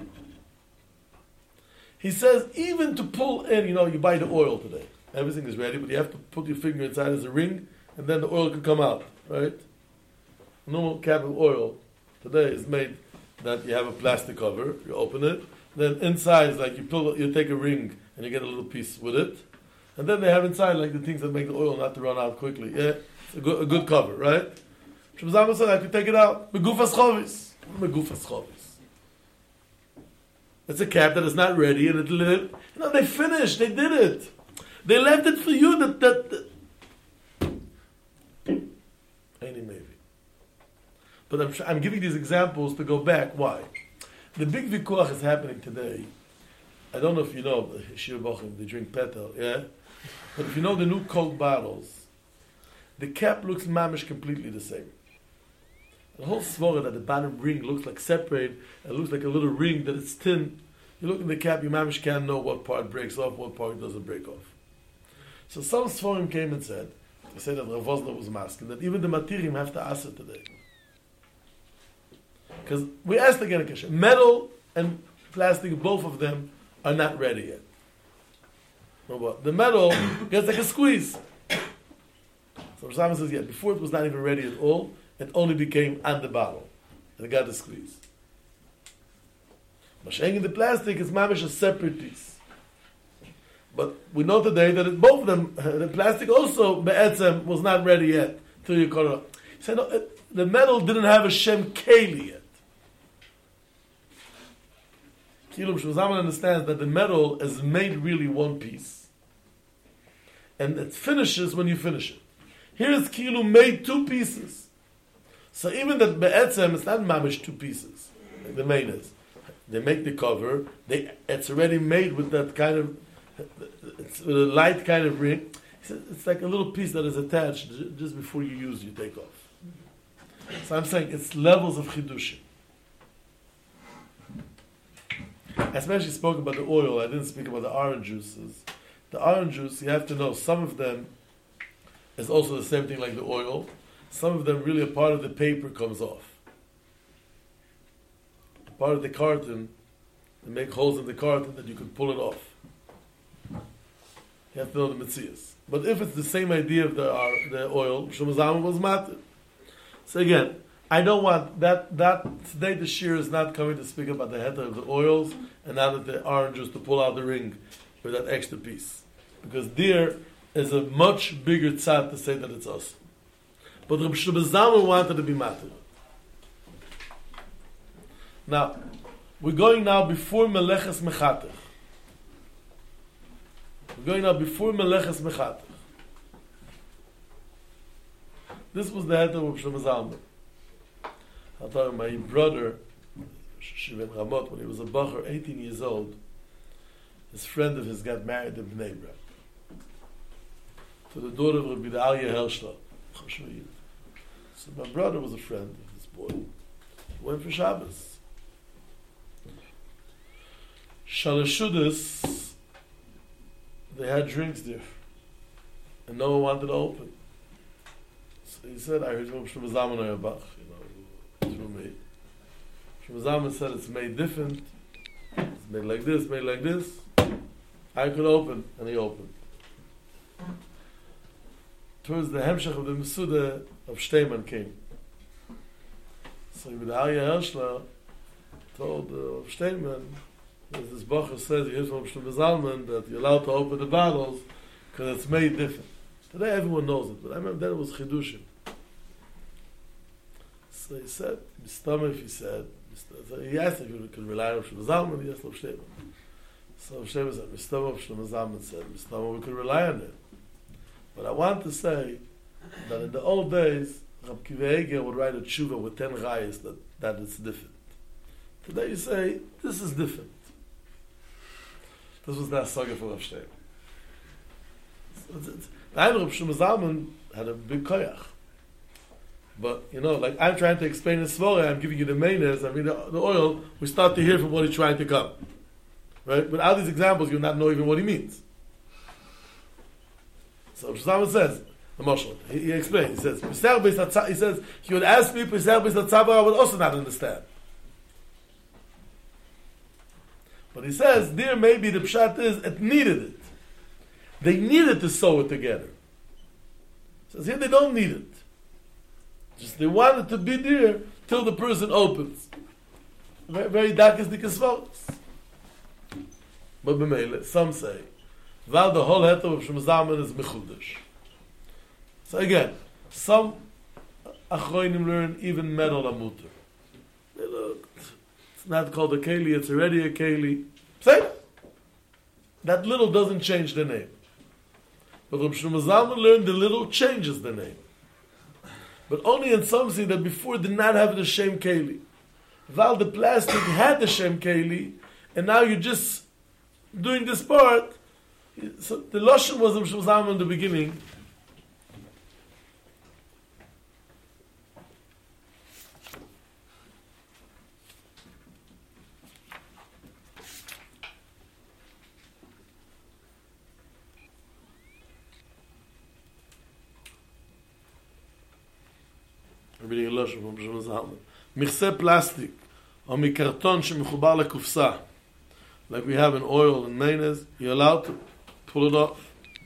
He says even to pull in, you buy the oil today. Everything is ready, but you have to put your finger inside as a ring, and then the oil can come out. Right? A normal cap of oil today is made that you have a plastic cover. You open it, then inside is like you take a ring and you get a little piece with it. And then they have inside like the things that make the oil not to run out quickly. Yeah, it's a good cover, right? Shlomo Zalman said I could take it out. Megufas chovis. Megufas chovis. It's a cap that is not ready, and they finished. They did it. They left it for you. Any maybe. But I'm giving these examples to go back. Why? The big vikuach is happening today. I don't know if you know, Shir Bochum, they drink petal, yeah? But if you know the new Coke bottles, the cap looks mamish completely the same. The whole svora that the bottom ring looks like separate, it looks like a little ring that it's thin. You look in the cap, you mamish can't know what part breaks off, what part doesn't break off. So some svorim came and said, they said that Rav Wosner was masking, that even the matirim have to ask it today. Because we asked again a question, metal and plastic, both of them are not ready yet. The metal gets like a squeeze. So Rav says, before it was not even ready at all, it only became on the bottle. And it got a squeeze. Mashaying in the plastic is mamish a separate piece. But we know today that both of them, the plastic also, be'etzem, was not ready yet. Till you call it. He said, no, the metal didn't have a Shem Keli yet. Kilum Shlomo Zalman understands that the metal is made really one piece. And it finishes when you finish it. Here is Kilum made 2 pieces. So even that be'etzem, it's not mamish 2 pieces. Like the main is. They make the cover, it's already made with that kind of, it's with a light kind of ring. He said, it's like a little piece that is attached just before you take off. So I'm saying it's levels of chidushim. I especially spoke about the oil. I didn't speak about the orange juices. The orange juice, you have to know, some of them is also the same thing like the oil. Some of them really a part of the paper comes off. part of the carton, they make holes in the carton that you can pull it off. You have to know the Metzias. But if it's the same idea of the oil, Shumazama was matter. So again, I don't want that today the shear is not coming to speak about the heter of the oils and now that the oranges to pull out the ring with that extra piece. Because there is a much bigger tzad to say that it's us. But Reb Shlomo wanted to be matter. Now, we're going now before Meleches Mechatech. This was the heter of Shlomo Zalman. I thought my brother, Shiven Ramot, when he was a bacher, 18 years old, his friend of his got married in Bnei Brak to the daughter of Rabbi Aryeh Hershler. So my brother was a friend of this boy. He went for Shabbos. Shalashudas, they had drinks there, and no one wanted to open. So he said, I heard from Shlomo Zalman Auerbach, through me. Shlomo Zalman said it's made different. It's made like this, made like this. I could open, and he opened. Towards the Hemshech of the Mesuda of Steinman came. So the Aryeh Hershler told Steinman, as this Bacher says, he hears from Shlomo Zalman that you're allowed to open the bottles because it's made different. Today everyone knows it, but I remember then it was Chidushim. So he said, he said, he asked if you could rely on Shlomo Zalman, he asked Rav Steinman. So Rav Steinman said, Shlomo Zalman said, we could rely on it. But I want to say that in the old days, Rab Kiva Eger would write a tshuva with 10 rayas that it's different. Today you say, this is different. This was not saga for Rav Steinman. I know Rav Shlomo Zalman had a big koyach. But, like I'm trying to explain the svara, I'm giving you the mainers, the oil, we start to hear from what he's trying to come. Right? Without these examples, you'll not know even what he means. So Shlomo says, the Moshe, he explains, he says, he would ask me, I would also not understand. But he says, there maybe the pshat is, it needed it. They needed to sew it together. He says, here they don't need it. Just they want it to be there till the person opens. Very, very dark as the kisvos. But b'meile, some say, while the whole heter of Shlomo Zalman is mechudesh. So again, some achronim learn even metal amuter. Look, it's not called a keli, it's already a keli. Say that little doesn't change the name. But Reb Shlomo Zalman learned the little changes the name. But only in something that before did not have the shem keli. While the plastic had the shem keli, and now you're just doing this part. So the Lashon was Reb Shlomo Zalman in the beginning. reading a Lashon from Shlomo Zalman. מכסה פלסטיק, או מקרטון שמחובר לקופסה, like we have in oil and mayonnaise, you're allowed to pull it off.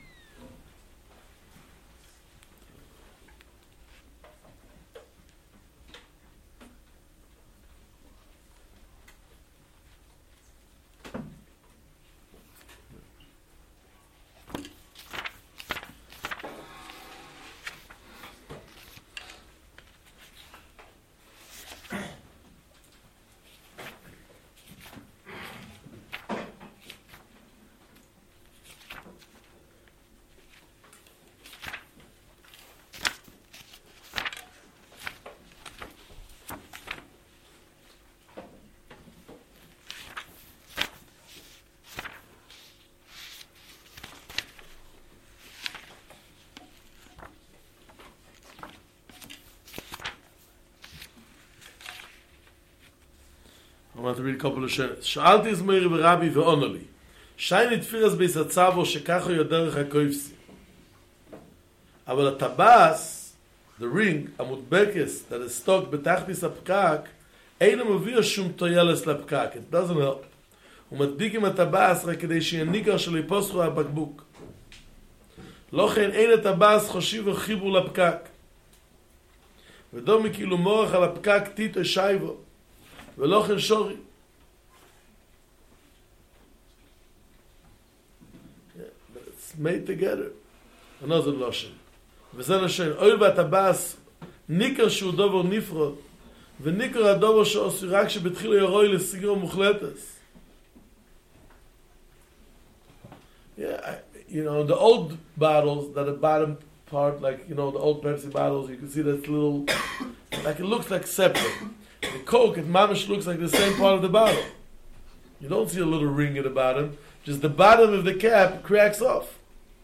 I want to read a couple of shares. שאלתי את מאיר ורבי ועונה לי. שייני תפירס ביסצבו שככה יודרך הקויפסי. אבל הטבס, the ring, המודבקס, that is stuck בתחתיס הפקק, Eine מביא שום תועלת לפקק. It doesn't help. ומדביקים את הבאס רק כדי שיניגר שלא יפוסחו הבקבוק. לא כן אין את הבאס חושיב וחיבור לפקק. ודומי כאילו מורך על הפקק טיטו שייבו. ולא כן שורי. It's made together. another לשון. וזה לשון. אויל ואת הבאס ניקר שהוא דובר נפרוד. וניקר הדובר שעושה רק שבתחילו ירוי לסיגרו מוחלטס. Yeah, the old bottles, that the bottom part, like, the old Pepsi bottles, you can see that little, like it looks like separate. The Coke, it mamish looks like the same part of the bottle. You don't see a little ring at the bottom, just the bottom of the cap cracks off.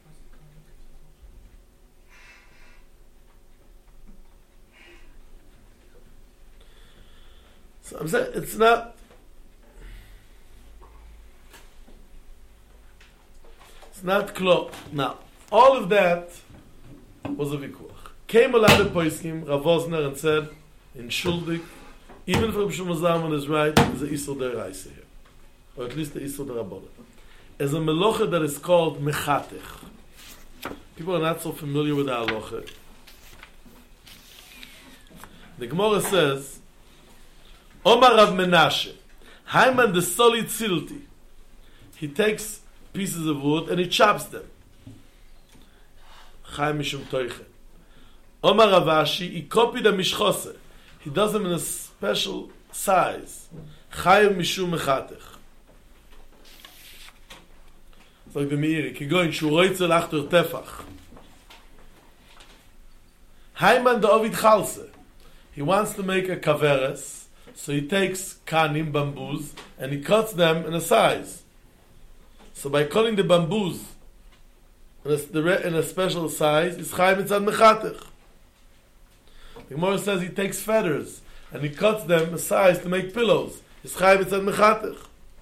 So I'm saying, it's not clear. Now, all of that was a vikuach. Came a lot of poiskim, Rav Wosner, and said, in Shuldik, even if Rabbi Shlomo Zalman is right, there's a Isur Deraisa here. Or at least the Isur Derabbanan. There's a melocha that is called mechatech. People are not so familiar with the halacha. The Gemara says, Omar Rav Menashe, Haiman the solid silti. He takes pieces of wood and he chops them. Chaim mishum toiche. Omar Rav Ashi, he copied a mishchose. He does them in a special size. Chaim mishum mechatech. It's like the Meiri. Kigoin shu roitzel achtor tefach. Haiman the Ovid Chalse. He wants to make a kaveres, so he takes kanim, bamboos, and he cuts them in a size. So by cutting the bamboos in a special size, it's Chaim Mitzad Mechatech. The Gemara says he takes feathers and he cuts them in a size to make pillows. It's Chaim Mitzad Mechatech.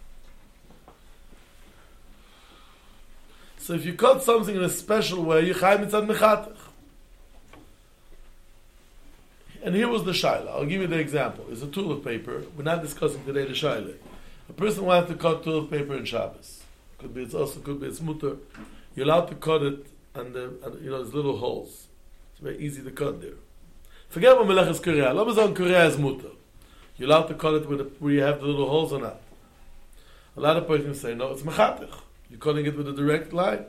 So if you cut something in a special way, you're Chaim Mitzad Mechatech. And here was the shaila. I'll give you the example. It's a toilet paper. We're not discussing today the shaila. A person wants to cut toilet paper in Shabbos. Could be it's also, could be it's mutter. You're allowed to cut it and there's little holes. It's very easy to cut there. Forget about Meleches Korea. Lo bezon Korea is mutter. You're allowed to cut it where you have the little holes or not. A lot of persons say, no, it's mechatech. You're cutting it with a direct line.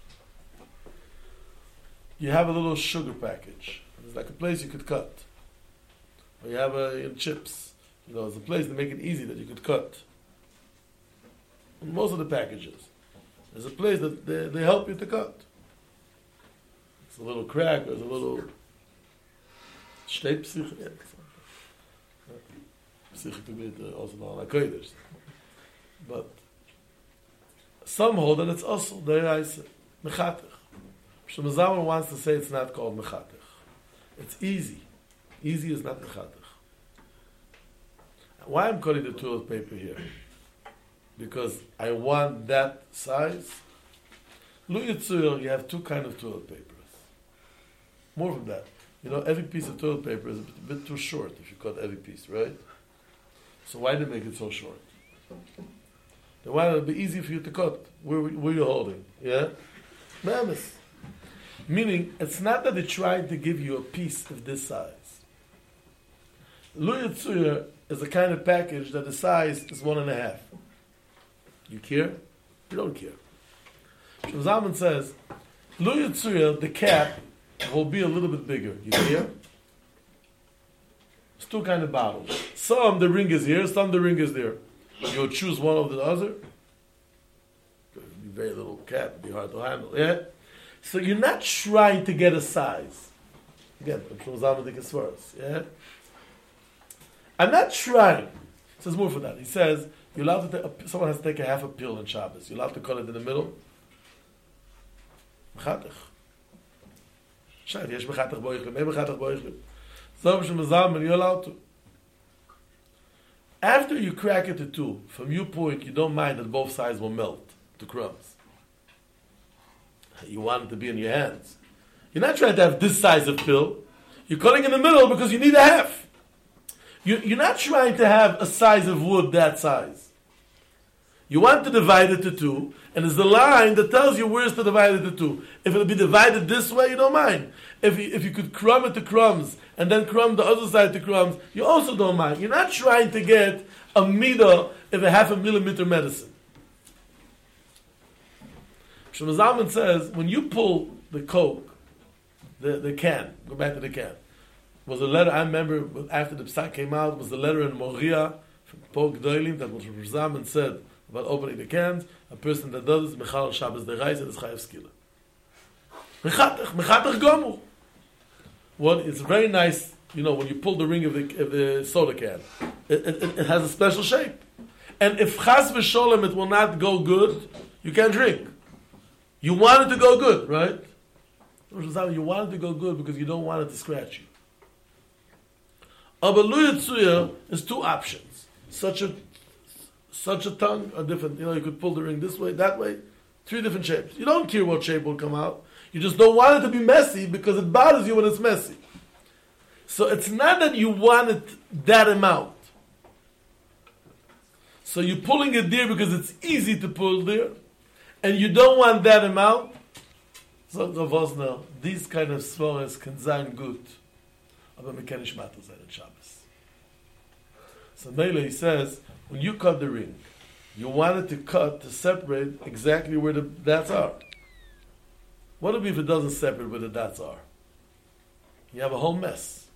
You have a little sugar package. It's like a place you could cut. Or you have chips. It's a place to make it easy that you could cut. In most of the packages, there's a place that they help you to cut. It's a little crack, there's a little Steipsich. Psich could be also not like. But some hold that it's also deraisa mechatech. Shlomo Zalman wants to say it's not called mechatech. It's easy. Easy is not mechatech. Why I'm cutting the toilet paper here? Because I want that size. Lu Yitzur, you have two kinds of toilet papers. More than that. Every piece of toilet paper is a bit too short if you cut every piece, right? So why did they make it so short? They wanted it to be easy for you to cut. Where you holding? Yeah? Mamis. Meaning, it's not that they tried to give you a piece of this size. Lu Yitzur is a kind of package that the size is 1.5. You care? You don't care. Shlomo Zalman says, Lu Yitzur, the cap will be a little bit bigger. You care? It's two kind of bottles. Some the ring is here, some the ring is there. You'll choose one over the other. It'll be very little cap, it'll be hard to handle. Yeah? So you're not trying to get a size. Again, Shlomo Zalman thinks it's worse. Yeah? I'm not trying. He says more for that. He says, you're allowed to someone has to take a half a pill in Shabbos. You're allowed to cut it in the middle. Mechatech. Shayt, yesh mechatech boichlim. Hey mechatech boichlim. So Shlomo Zalman, you're allowed to. After you crack it to two, from your point, you don't mind that both sides will melt to crumbs. You want it to be in your hands. You're not trying to have this size of pill. You're cutting in the middle because you need a half. You're not trying to have a size of wood that size. You want to divide it to two, and there's the line that tells you where's to divide it to two. If it'll be divided this way, you don't mind. If you could crumb it to crumbs, and then crumb the other side to crumbs, you also don't mind. You're not trying to get a meter of a 0.5 millimeter medicine. Shlomo Zalman says, when you pull the Coke, the can, go back to the can, was a letter, I remember after the Psak came out, was the letter in Moria from Pog Doilim that Shlomo Zalman said about opening the cans. A person that does this, Mechal Shabbos Dereisa, is Chayav Skila. Mechatach Gomur. Well, it's very nice, when you pull the ring of the soda can. It has a special shape. And if Chas v'Sholem it will not go good, you can't drink. You want it to go good, right? You want it to go good because you don't want it to scratch you. Aber Lu Yitzuya is two options. Such a tongue, or different, you could pull the ring this way, that way, 3 different shapes. You don't care what shape will come out. You just don't want it to be messy because it bothers you when it's messy. So it's not that you want it that amount. So you're pulling it there because it's easy to pull there, and you don't want that amount. So Ravosna, these kind of svores can sein gut, aber wir können nicht matter sein in Shabbos. So Mele, he says, when you cut the ring, you want it to separate exactly where the dots are. What if it doesn't separate where the dots are? You have a whole mess.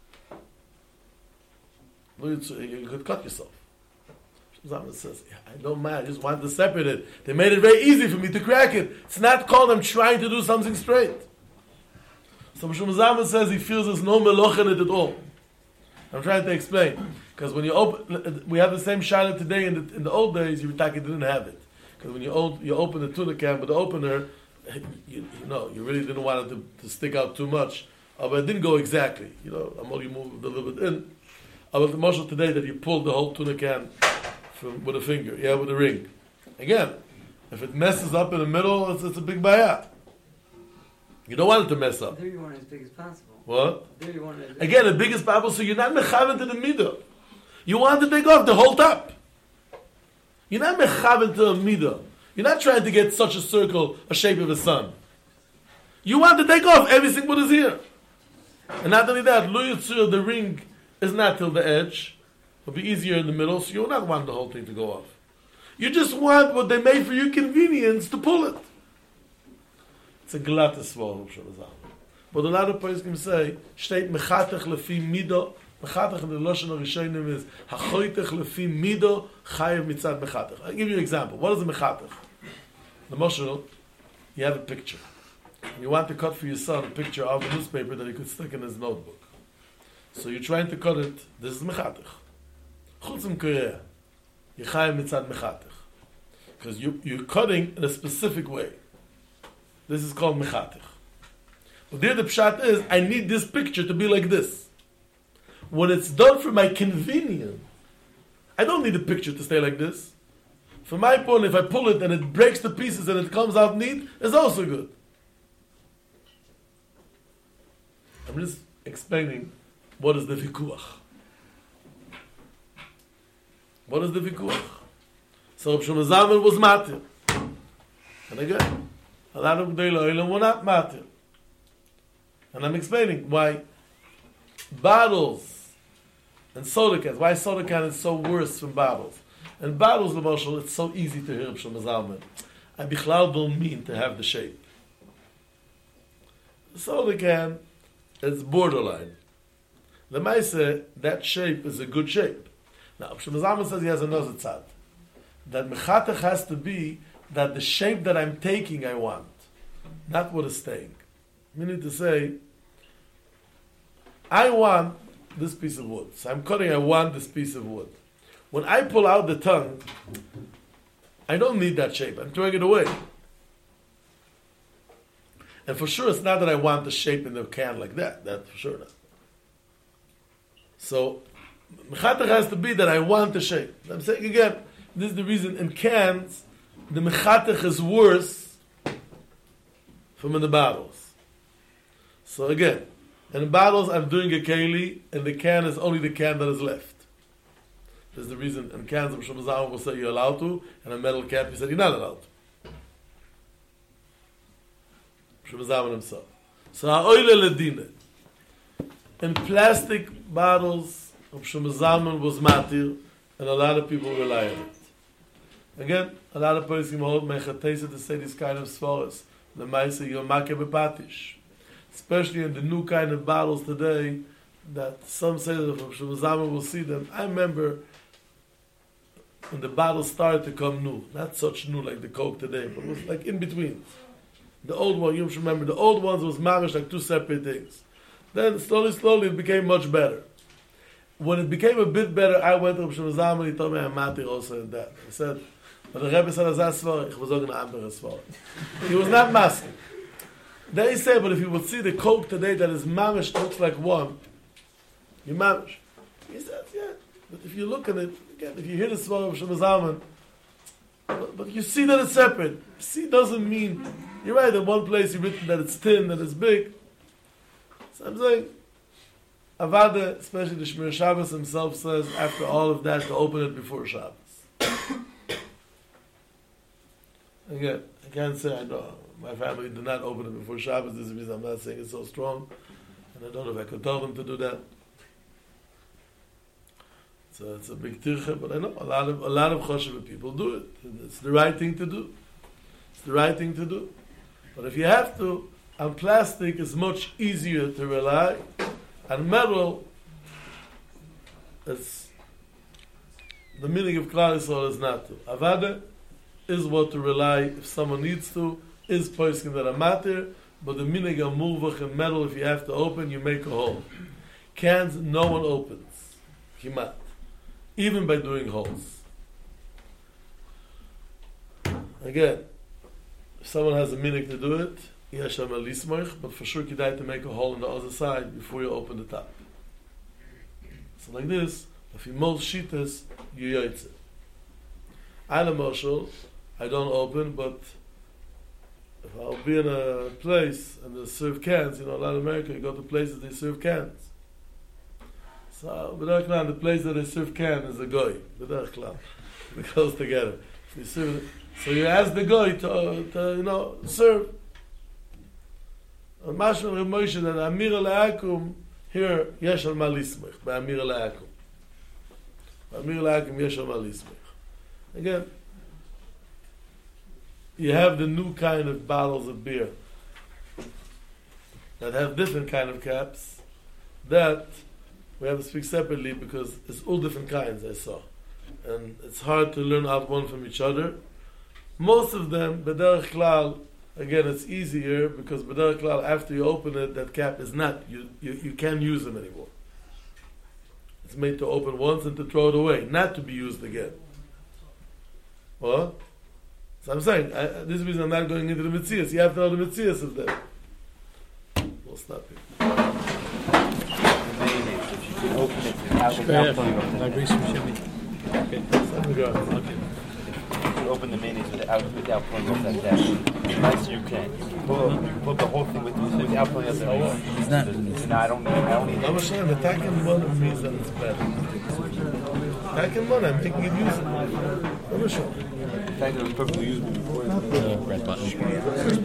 You could cut yourself. Zalman says, I don't mind, I just want to separate it. They made it very easy for me to crack it. It's not called I'm trying to do something straight. So Shlomo Zalman says he feels there's no meloch in it at all. I'm trying to explain. Because when you open, we have the same shaila today. In the old days, you didn't have it. Because when you open the tuna can with the opener, you really didn't want it to stick out too much. But it didn't go exactly. You moved a little bit in. But the mashal today that you pull the whole tuna can with a finger, with a ring. Again, if it messes up in the middle, it's a big bayah. You don't want it to mess up. There you want it as big as possible. What? There you want it. Again, the biggest Bible, so you're not mechaven to the middle. You want to take off the whole top. You're not mechaven to a middle. You're not trying to get such a circle, a shape of a sun. You want to take off everything what is here. And not only that, Lu Yitzur, the ring is not till the edge. It'll be easier in the middle, so you will not want the whole thing to go off. You just want what they made for your convenience to pull it. It's a glatte swallow, but a lot of poskim say, steht mechatech lefi mido, mechatech in the Lashon HaRishonim is, hachoitech lefi mido, chayev mitzad mechatech. I'll give you an example. What is a mechatech? The Moshe, you have a picture. You want to cut for your son a picture of a newspaper that he could stick in his notebook. So you're trying to cut it, this is mechatech. Chutzim korea, chayev mitzad mechatech. Because you're cutting in a specific way. This is called mechatech. But there the pshat is, I need this picture to be like this. When it's done for my convenience, I don't need the picture to stay like this. For my point, if I pull it and it breaks to pieces and it comes out neat, it's also good. I'm just explaining what is the vikuach. What is the vikuach? So Shlomo Zalman was matir. And again, a lot of Gdei Olam were not matir. And I'm explaining why bottles and soda cans, why soda can is so worse from bottles. And bottles, the Moshe, it's so easy to hear Shlomo Zalman. I bichlal don't mean to have the shape. The soda can is borderline. The Maise, that shape is a good shape. Now, Shlomo Zalman says he has another tzad. That mechatech has to be that the shape that I'm taking I want, not what is staying. Meaning to say, I want this piece of wood. So I'm cutting, I want this piece of wood. When I pull out the tongue, I don't need that shape. I'm throwing it away. And for sure, it's not that I want the shape in the can like that. That's for sure not. So, mechatech has to be that I want the shape. I'm saying again, this is the reason in cans, the mechatech is worse from in the bottles. So again, And in bottles, I'm doing a keli, and the can is only the can that is left. There's the reason, in cans of Shemazam will say you're allowed to, and a metal cap, he said you're not allowed to. Shemazam himself. So, ha'oile ledine. In plastic bottles of Shemazam was matir, and a lot of people rely on it. Again, a lot of places hold mechatesa to say these kind of svaras. The Maisa Yomake Bepatish. Especially in the new kind of bottles today, that some say that from Shemazama will see them. I remember when the bottles started to come new, not such new like the Coke today, but it was like in between. The old one, you should remember, the old ones was mamish like two separate things. Then slowly it became much better. When it became a bit better, I went to Shemazama and he told me I'm matir also in that. I said, but the Rebbe said, ich was auch andere. He was not masking. Then he said, but if you would see the Coke today that is mamish, looks like one, you mamish. He said, yeah. But if you look at it, again, if you hear the svar of Shemazalman, but you see that it's separate. See doesn't mean, you're right, in one place you've written that it's thin, that it's big. So I'm saying, Avada, especially the Shmir Shabbos himself says, after all of that, to open it before Shabbos. Again, I can't say I know. My family did not open it before Shabbos. This is the reason I'm not saying it's so strong. And I don't know if I could tell them to do that. So it's a big tircha, but I know a lot of choshev people do it. And it's the right thing to do. It's the right thing to do. But if you have to, on plastic it's much easier to rely. On metal, it's the meaning of Klal Yisrael is not to. Avada is what to rely if someone needs to, is posking that a matter, but the meaning of mulvach and metal, if you have to open, you make a hole. Cans, no one opens. Kimat. Even by doing holes. Again, if someone has a meaning to do it, yesham alismoich, but for sure kidai to make a hole on the other side before you open the top. So like this, if you mold shitas, you yoytze. I'm a marshal, I don't open, but if I'll be in a place and they serve cans, a lot of America, you go to places they serve cans. So, b'derech klal, the place that they serve can is a goy. B'derech klal. It goes together. So you ask the goy to serve. And Mashal Reb Moshe that Amir Le'akum, here, yesh al ma lismech, by Amir Le'akum. Amir Le'akum, yesh al ma lismech. Again, you have the new kind of bottles of beer that have different kind of caps that we have to speak separately because it's all different kinds I saw. And it's hard to learn out one from each other. Most of them, b'derech klal, again, it's easier because b'derech klal, after you open it, that cap is not, you can't use them anymore. It's made to open once and to throw it away, not to be used again. What? So I'm saying, this is the reason I'm not going into the Metzias. You have to know the Metzias of them. We'll stop here. If you can open it without pulling off the Okay. If you open the mayonnaise without pulling off that cap, nice you can. You pull the whole thing without pulling off the mayonnaise. It's not. No, I don't need I'm it. saying, attacking one means that it's bad. Attacking one, I'm making it usable. I'm sure. In fact, it was perfectly usable before. Red button.